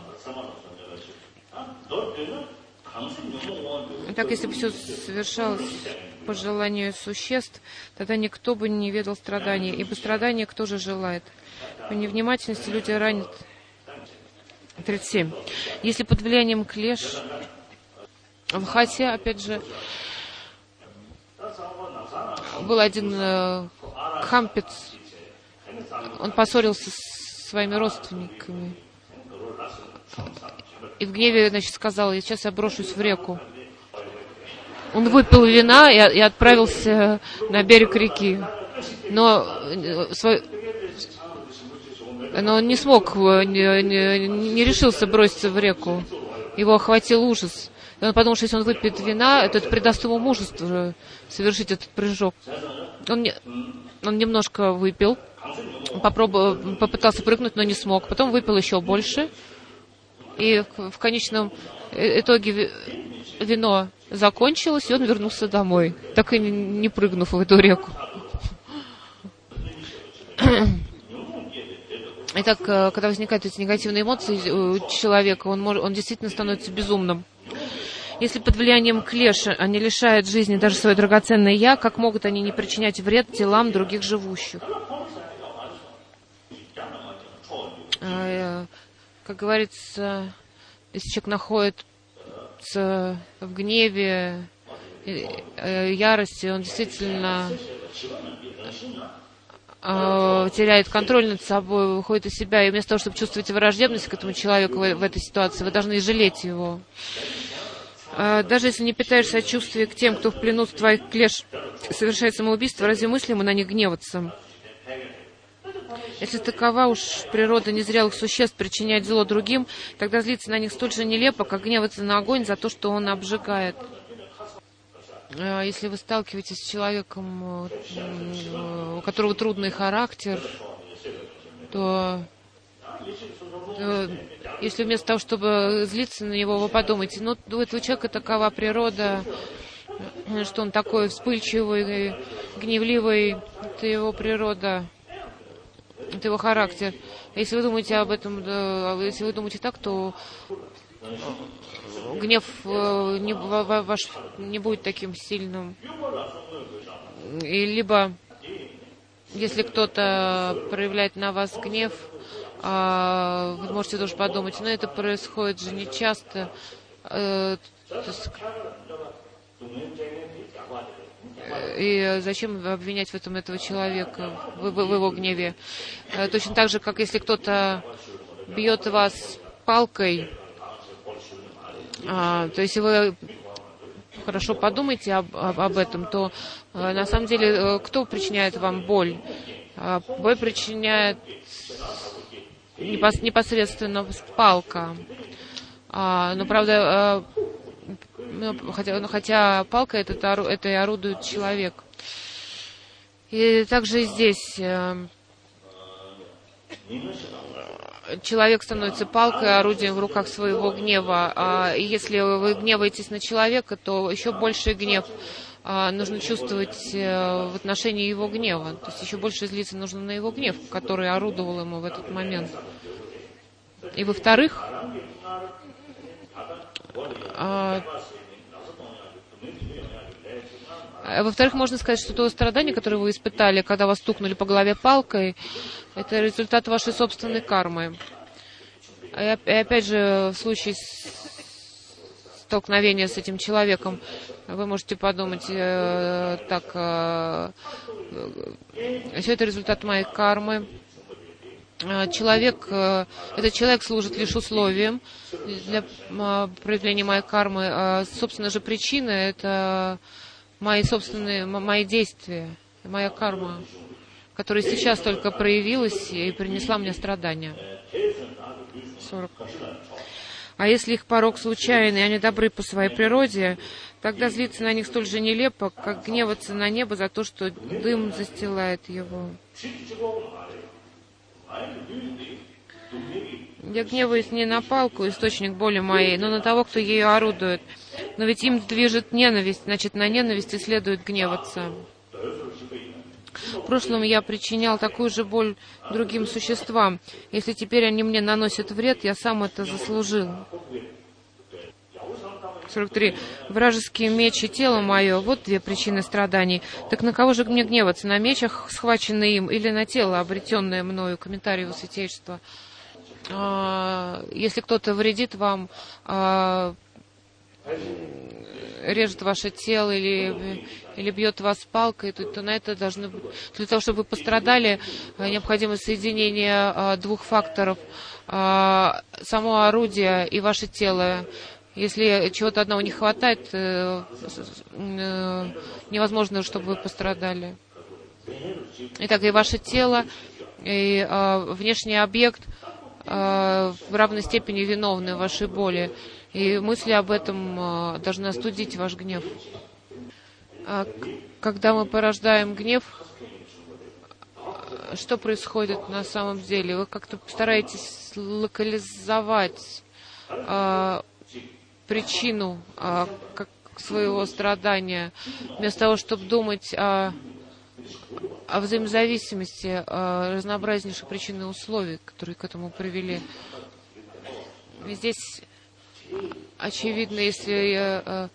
Итак, если бы все совершалось по желанию существ, тогда никто бы не ведал страданий, ибо страдания кто же желает? По невнимательности люди ранят. тридцать семь. Если под влиянием клеш, в Хасе, опять же, был один э, хампец, он поссорился с своими родственниками и в гневе, значит, сказал: я сейчас я брошусь в реку. Он выпил вина и, и отправился на берег реки, но, э, свой, но он не смог, не, не, не решился броситься в реку, его охватил ужас. И он подумал, что если он выпьет вина, это придаст ему мужество совершить этот прыжок. Он, не, он немножко выпил, попробовал, попытался прыгнуть, но не смог. Потом выпил еще больше. И в, в конечном итоге вино закончилось, и он вернулся домой, так и не, не прыгнув в эту реку. Итак, когда возникают эти негативные эмоции у человека, он, может, он действительно становится безумным. Если под влиянием клеша они лишают жизни даже свое драгоценное «я», как могут они не причинять вред телам других живущих? Как говорится, если человек находится в гневе, ярости, он действительно теряет контроль над собой, выходит из себя, и вместо того, чтобы чувствовать враждебность к этому человеку в этой ситуации, вы должны жалеть его. Даже если не питаешь сочувствия к тем, кто в плену твоих клеш совершает самоубийство, разве мыслимо на них гневаться? Если такова уж природа незрелых существ причинять зло другим, тогда злиться на них столь же нелепо, как гневаться на огонь за то, что он обжигает. Если вы сталкиваетесь с человеком, у которого трудный характер, то, то если вместо того, чтобы злиться на него, вы подумаете, ну, у этого человека такова природа, что он такой вспыльчивый, гневливый, это его природа, это его характер. Если вы думаете об этом, если вы думаете так, то гнев не, ваш не будет таким сильным. И либо, если кто-то проявляет на вас гнев, вы можете тоже подумать, но это происходит же не часто. И зачем обвинять в этом этого человека, в, в, в его гневе? Точно так же, как если кто-то бьет вас палкой, а, то если вы хорошо подумаете об, об, об этом, то а, на самом деле кто причиняет вам боль? А, боль причиняет непос, непосредственно палка. А, но, правда, Ну, хотя, ну, хотя палка это, это и орудует человек. И также и здесь э, человек становится палкой, орудием в руках своего гнева. А если вы гневаетесь на человека, то еще больший гнев э, нужно чувствовать э, в отношении его гнева. То есть еще больше злиться нужно на его гнев, который орудовал ему в этот момент. И во-вторых, э, Во-вторых, можно сказать, что то страдание, которое вы испытали, когда вас стукнули по голове палкой, это результат вашей собственной кармы. И опять же, в случае столкновения с этим человеком, вы можете подумать, э, так, э, все это результат моей кармы. Человек, э, этот человек служит лишь условием для э, проявления моей кармы. А, собственно же, причина — это мои собственные, мои действия, моя карма, которая сейчас только проявилась и принесла мне страдания. сорок. А если их порок случайный, и они добры по своей природе, тогда злиться на них столь же нелепо, как гневаться на небо за то, что дым застилает его. Я гневаюсь не на палку, источник боли моей, но на того, кто ею орудует. Но ведь им движет ненависть, значит, на ненависти следует гневаться. В прошлом я причинял такую же боль другим существам. Если теперь они мне наносят вред, я сам это заслужил. сорок три. Вражеские мечи, тело мое, вот две причины страданий. Так на кого же мне гневаться? На мечах, схваченные им, или на тело, обретенное мною? Комментарий его святейшества. А, если кто-то вредит вам, а, режет ваше тело или, или бьет вас палкой, то, то на это должны быть... Для того, чтобы вы пострадали, необходимо соединение а, двух факторов. А, само орудие и ваше тело. Если чего-то одного не хватает, э, э, невозможно, чтобы вы пострадали. Итак, и ваше тело, и э, внешний объект э, в равной степени виновны в вашей боли. И мысли об этом э, должны остудить ваш гнев. А когда мы порождаем гнев, что происходит на самом деле? Вы как-то стараетесь локализовать э, причину а, как своего страдания, вместо того, чтобы думать о, о взаимозависимости, о разнообразнейших причин и условий, которые к этому привели. Здесь очевидно, если, а,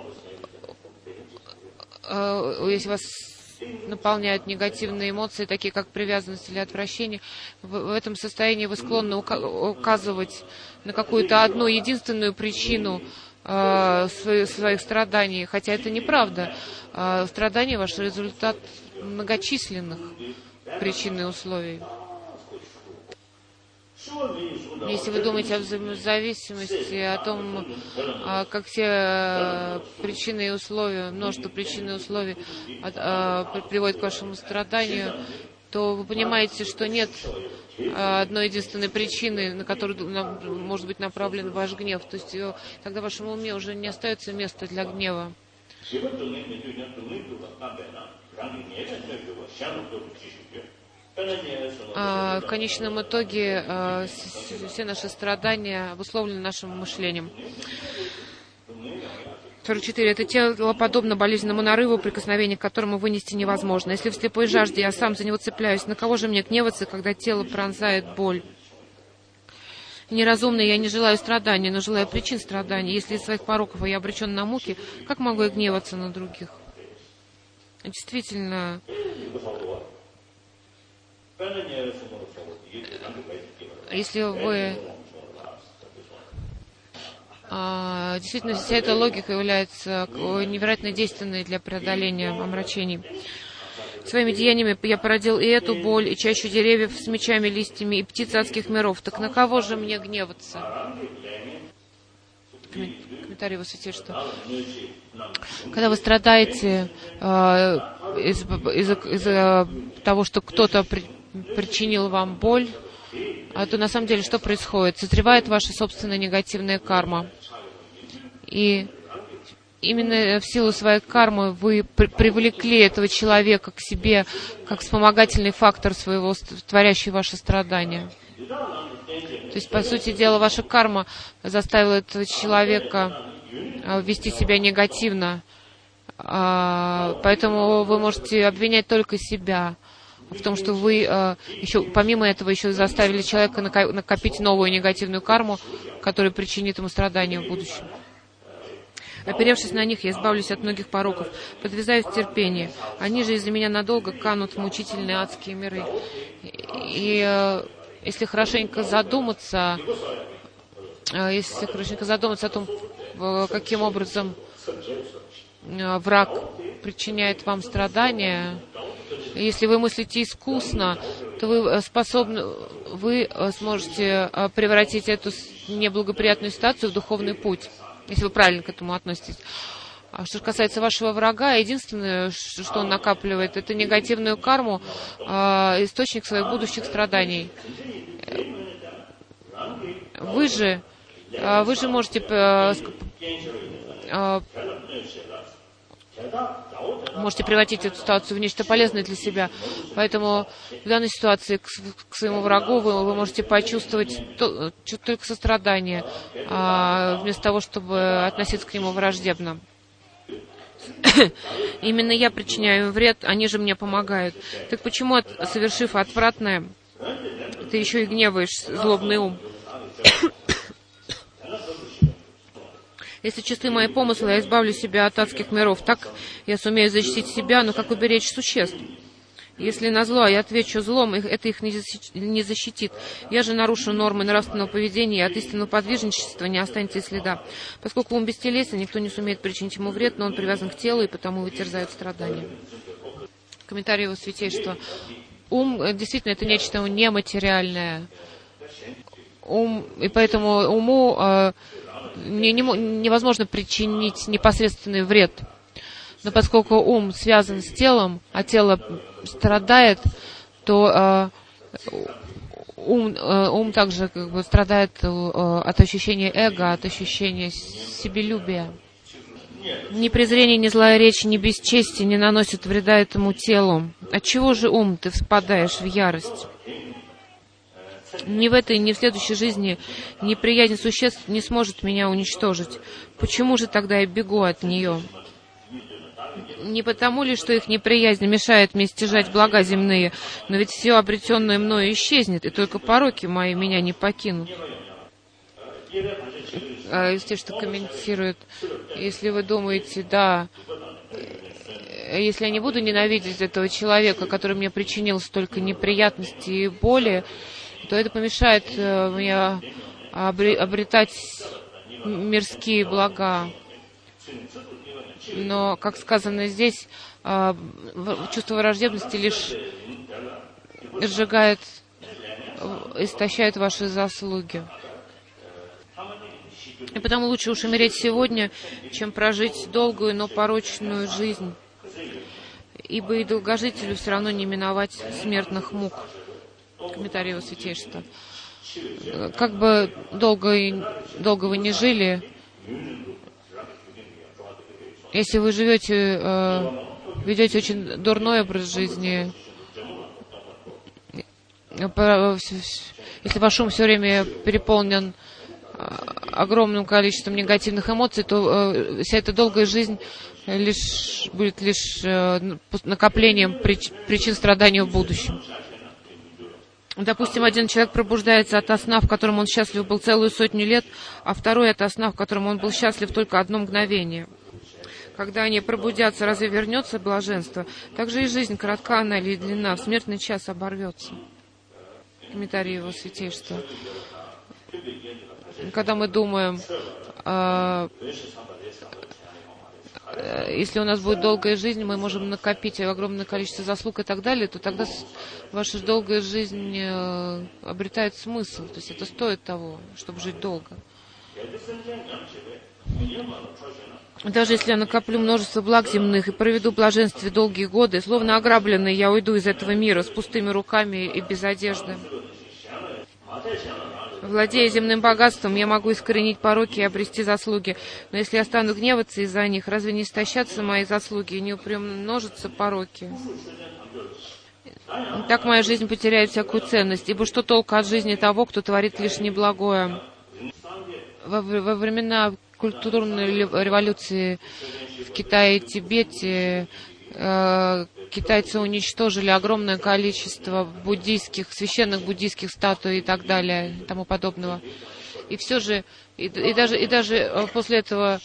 а, если вас наполняют негативные эмоции, такие как привязанность или отвращение, в, в этом состоянии вы склонны ука- указывать на какую-то одну единственную причину э, своих, своих страданий, хотя это неправда. Э, страдания — ваш результат многочисленных причин и условий. Если вы думаете о взаимозависимости, о том, как все причины и условия, множество причин и условий приводят к вашему страданию, то вы понимаете, что нет одной единственной причины, на которую может быть направлен ваш гнев. То есть тогда в вашем уме уже не остается места для гнева. А в конечном итоге а, все наши страдания обусловлены нашим мышлением. сорок четыре. Это тело подобно болезненному нарыву, прикосновение к которому вынести невозможно. Если в слепой жажде я сам за него цепляюсь, на кого же мне гневаться, когда тело пронзает боль? Неразумно я не желаю страданий, но желаю причин страданий. Если из своих пороков я обречен на муки, как могу я гневаться на других? Действительно, если вы... А, действительно, вся эта логика является невероятно действенной для преодоления омрачений. Своими деяниями я породил и эту боль, и чащу деревьев с мечами, листьями, и птиц адских миров. Так на кого же мне гневаться? Комментарий высветит, что когда вы страдаете э, из-за из из того, что кто-то при, причинил вам боль, а то на самом деле что происходит? Созревает ваша собственная негативная карма. И именно в силу своей кармы вы при привлекли этого человека к себе как вспомогательный фактор своего, творящий ваши страдания. То есть, по сути дела, ваша карма заставила этого человека вести себя негативно. Поэтому вы можете обвинять только себя в том, что вы еще, помимо этого, еще заставили человека накопить новую негативную карму, которая причинит ему страдания в будущем. Оперевшись на них, я избавлюсь от многих пороков, подвязаюсь в терпении. Они же из-за меня надолго канут в мучительные адские миры. И если хорошенько задуматься, если хорошенько задуматься о том, каким образом враг причиняет вам страдания, если вы мыслите искусно, то вы способны, вы сможете превратить эту неблагоприятную ситуацию в духовный путь, если вы правильно к этому относитесь. А что касается вашего врага, единственное, что он накапливает, это негативную карму, источник своих будущих страданий. Вы же, вы же можете можете превратить эту ситуацию в нечто полезное для себя. Поэтому в данной ситуации к, к своему врагу вы, вы можете почувствовать то, только сострадание, а, вместо того, чтобы относиться к нему враждебно. Именно я причиняю вред, они же мне помогают. Так почему, совершив отвратное, ты еще и гневаешь злобный ум? Если чисты мои помыслы, я избавлю себя от адских миров. Так я сумею защитить себя, но как уберечь существ? Если на зло я отвечу злом, это их не защитит. Я же нарушу нормы нравственного поведения, и от истинного подвижничества не останется и следа. Поскольку ум бестелесен, никто не сумеет причинить ему вред, но он привязан к телу, и потому его терзают страдания. Комментарий его святейшества. Ум, действительно, это нечто нематериальное. Ум, и поэтому уму э, не, не, невозможно причинить непосредственный вред. Но поскольку ум связан с телом, а тело страдает, то э, ум, э, ум также как бы страдает э, от ощущения эго, от ощущения себелюбия. Ни презрение, ни злая речь, ни бесчестие не наносят вреда этому телу. Отчего же, ум, ты впадаешь в ярость? Ни в этой, ни в следующей жизни неприязнь существ не сможет меня уничтожить. Почему же тогда я бегу от нее? Не потому ли, что их неприязнь мешает мне стяжать блага земные, но ведь все обретенное мною исчезнет, и только пороки мои меня не покинут. А, те, что комментируют, если вы думаете, да, если я не буду ненавидеть этого человека, который мне причинил столько неприятностей и боли, то это помешает э, мне обретать мирские блага. Но, как сказано здесь, чувство враждебности лишь сжигает истощают ваши заслуги. И потому лучше уж умереть сегодня, чем прожить долгую, но порочную жизнь. Ибо и долгожителю все равно не миновать смертных мук. Комментарий его святейшества. Как бы долго, долго вы не жили, если вы живете, э, ведете очень дурной образ жизни, если ваш ум все время переполнен огромным количеством негативных эмоций, то э, вся эта долгая жизнь лишь, будет лишь э, накоплением прич, причин страданий в будущем. Допустим, один человек пробуждается от сна, в котором он счастлив был целую сотню лет, а второй от сна, в котором он был счастлив только одно мгновение. Когда они пробудятся, разве вернется блаженство? Так же и жизнь, коротка она или длинна, в смертный час оборвется. Комментарий его святейшества. Когда мы думаем, э, если у нас будет долгая жизнь, мы можем накопить огромное количество заслуг и так далее, то тогда ваша долгая жизнь э, обретает смысл. То есть это стоит того, чтобы жить долго. Даже если я накоплю множество благ земных и проведу в блаженстве долгие годы, словно ограбленный, я уйду из этого мира с пустыми руками и без одежды. Владея земным богатством, я могу искоренить пороки и обрести заслуги. Но если я стану гневаться из-за них, разве не истощатся мои заслуги и не приумножатся пороки? Так моя жизнь потеряет всякую ценность, ибо что толку от жизни того, кто творит лишь неблагое? Во, во времена культурной революции в Китае и Тибете э, китайцы уничтожили огромное количество буддийских, священных буддийских статуй и так далее, и тому подобного. И все же, и, и, даже, и даже после этого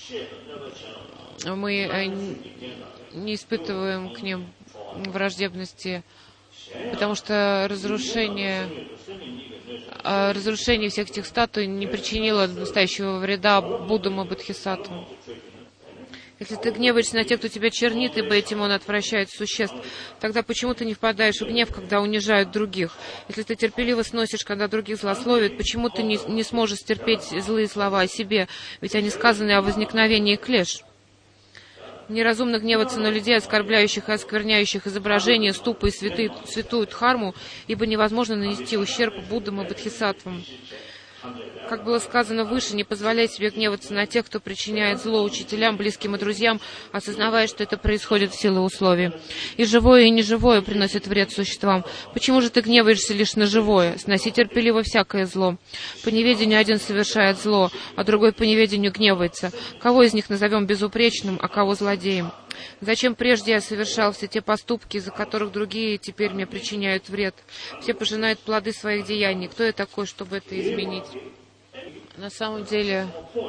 мы не испытываем к ним враждебности, потому что разрушение, разрушение всех этих статуй не причинило настоящего вреда Буддам и Бодхисаттвам. Если ты гневаешься на тех, кто тебя чернит, ибо этим он отвращает существ, тогда почему ты не впадаешь в гнев, когда унижают других? Если ты терпеливо сносишь, когда других злословят, почему ты не, не сможешь стерпеть злые слова о себе, ведь они сказаны о возникновении клеш? Неразумно гневаться на людей, оскорбляющих и оскверняющих изображения, ступы и святые, святую дхарму, ибо невозможно нанести ущерб Буддам и Бодхисаттвам. Как было сказано выше, не позволяй себе гневаться на тех, кто причиняет зло учителям, близким и друзьям, осознавая, что это происходит в силу условий. И живое, и неживое приносит вред существам. Почему же ты гневаешься лишь на живое? Сноси терпеливо всякое зло. По неведению один совершает зло, а другой по неведению гневается. Кого из них назовем безупречным, а кого злодеем? Зачем прежде я совершал все те поступки, из-за которых другие теперь мне причиняют вред? Все пожинают плоды своих деяний. Кто я такой, чтобы это изменить? На самом деле,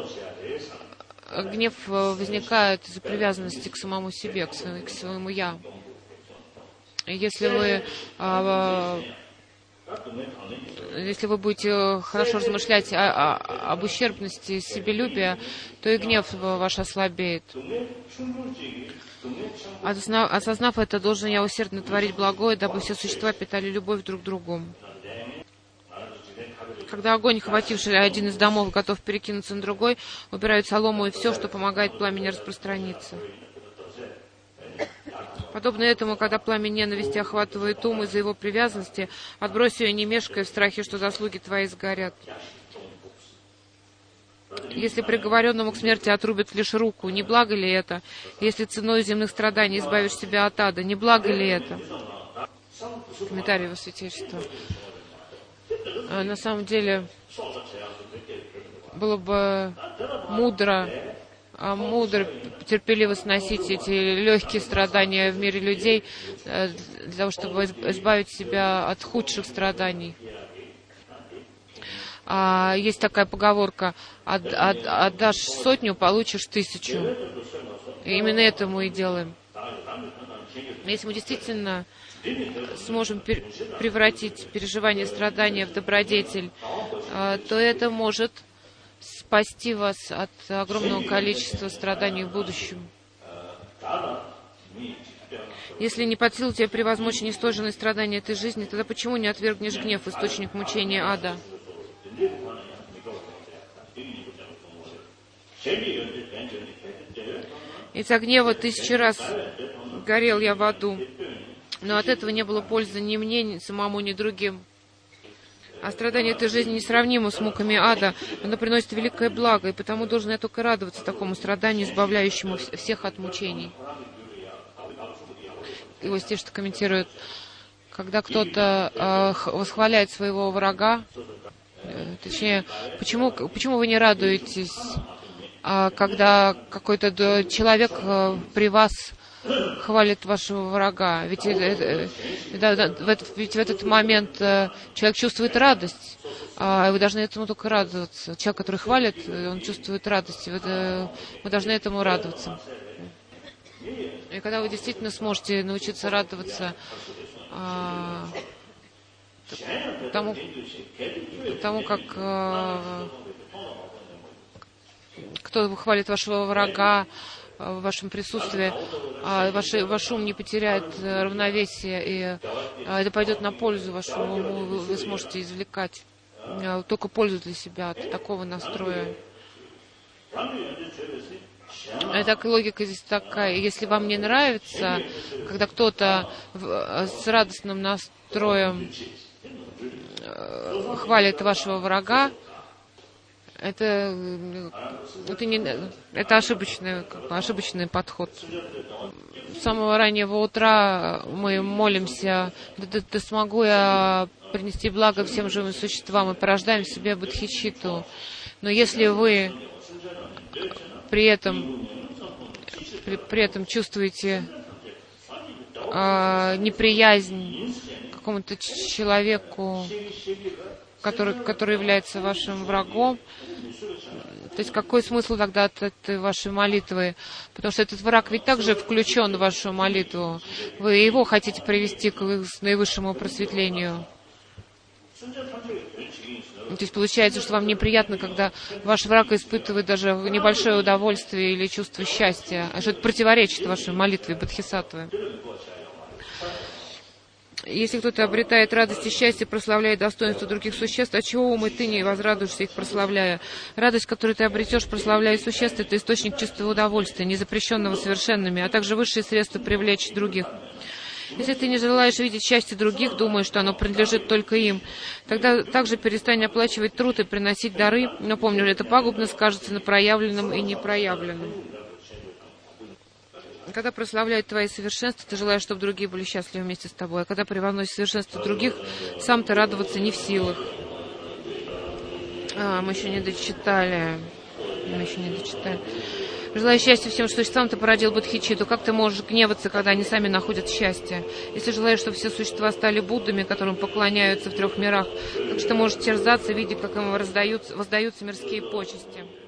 гнев возникает из-за привязанности к самому себе, к своему, к своему «я». И если вы, если вы будете хорошо размышлять о, о, об ущербности себелюбия, то и гнев ваш ослабеет. Осознав, осознав это, должен я усердно творить благое, дабы все существа питали любовь друг к другу. Когда огонь, охвативший один из домов, готов перекинуться на другой, убирают солому и все, что помогает пламени распространиться. Подобно этому, когда пламя ненависти охватывает ум из-за его привязанности, отбрось ее не мешкая в страхе, что заслуги твои сгорят. Если приговоренному к смерти отрубят лишь руку, не благо ли это? Если ценой земных страданий избавишь себя от ада, не благо ли это? Комментарий его святейшества. На самом деле, было бы мудро, мудро терпеливо сносить эти легкие страдания в мире людей, для того, чтобы избавить себя от худших страданий. Есть такая поговорка: от, от, отдашь сотню, получишь тысячу. И именно это мы и делаем. Если мы действительно сможем пер- превратить переживание страдания в добродетель, то это может спасти вас от огромного количества страданий в будущем. Если не под силу тебе превозмочь нестойженные страдания этой жизни, тогда почему не отвергнешь гнев, источник мучения ада? Из-за гнева тысячи раз горел я в аду, но от этого не было пользы ни мне, ни самому, ни другим. А страдание этой жизни несравнимо с муками ада, оно приносит великое благо, и потому должен я только радоваться такому страданию, избавляющему всех от мучений. Его стих что комментирует: когда кто-то э, восхваляет своего врага, э, точнее, почему, почему вы не радуетесь, э, когда какой-то человек э, при вас хвалит вашего врага? Ведь, э, э, да, да, в этот, ведь в этот момент э, человек чувствует радость, а вы должны этому только радоваться. Человек, который хвалит, он чувствует радость, вы, э, вы должны этому радоваться. И когда вы действительно сможете научиться радоваться а, тому, тому, как а, кто хвалит вашего врага а, в вашем присутствии, а, ваш, ваш ум не потеряет равновесие, и а, это пойдет на пользу вашему уму, вы, вы сможете извлекать а, только пользу для себя от такого настроя. И так логика здесь такая: если вам не нравится, когда кто-то с радостным настроем хвалит вашего врага, это, это, не, это ошибочный, ошибочный подход. С самого раннего утра мы молимся: да, да, да смогу я принести благо всем живым существам, и порождаем в себе бодхичитту. Но если вы при этом, при, при этом чувствуете э, неприязнь к какому-то человеку, который, который является вашим врагом, то есть какой смысл тогда от этой вашей молитвы? Потому что этот враг ведь также включен в вашу молитву. Вы его хотите привести к наивысшему просветлению. То есть получается, что вам неприятно, когда ваш враг испытывает даже небольшое удовольствие или чувство счастья, а что это противоречит вашей молитве бодхисаттвы. Если кто-то обретает радость и счастье, прославляя достоинство других существ, от чего ум и ты не возрадуешься их прославляя? Радость, которую ты обретешь, прославляя существ, это источник чистого удовольствия, не запрещенного совершенными, а также высшие средства привлечь других. Если ты не желаешь видеть счастье других, думая, что оно принадлежит только им, тогда также перестань оплачивать труд и приносить дары, но помни, это пагубно скажется на проявленном и непроявленном. Когда прославляют твои совершенства, ты желаешь, чтобы другие были счастливы вместе с тобой, а когда превозносишь совершенство других, сам ты радоваться не в силах. А, мы еще не дочитали. Мы еще не дочитали. Желаю счастья всем существам, ты породил бодхичитту. Как ты можешь гневаться, когда они сами находят счастье? Если желаешь, чтобы все существа стали Буддами, которым поклоняются в трех мирах, как же ты можешь терзаться, видя, как им воздаются, воздаются мирские почести?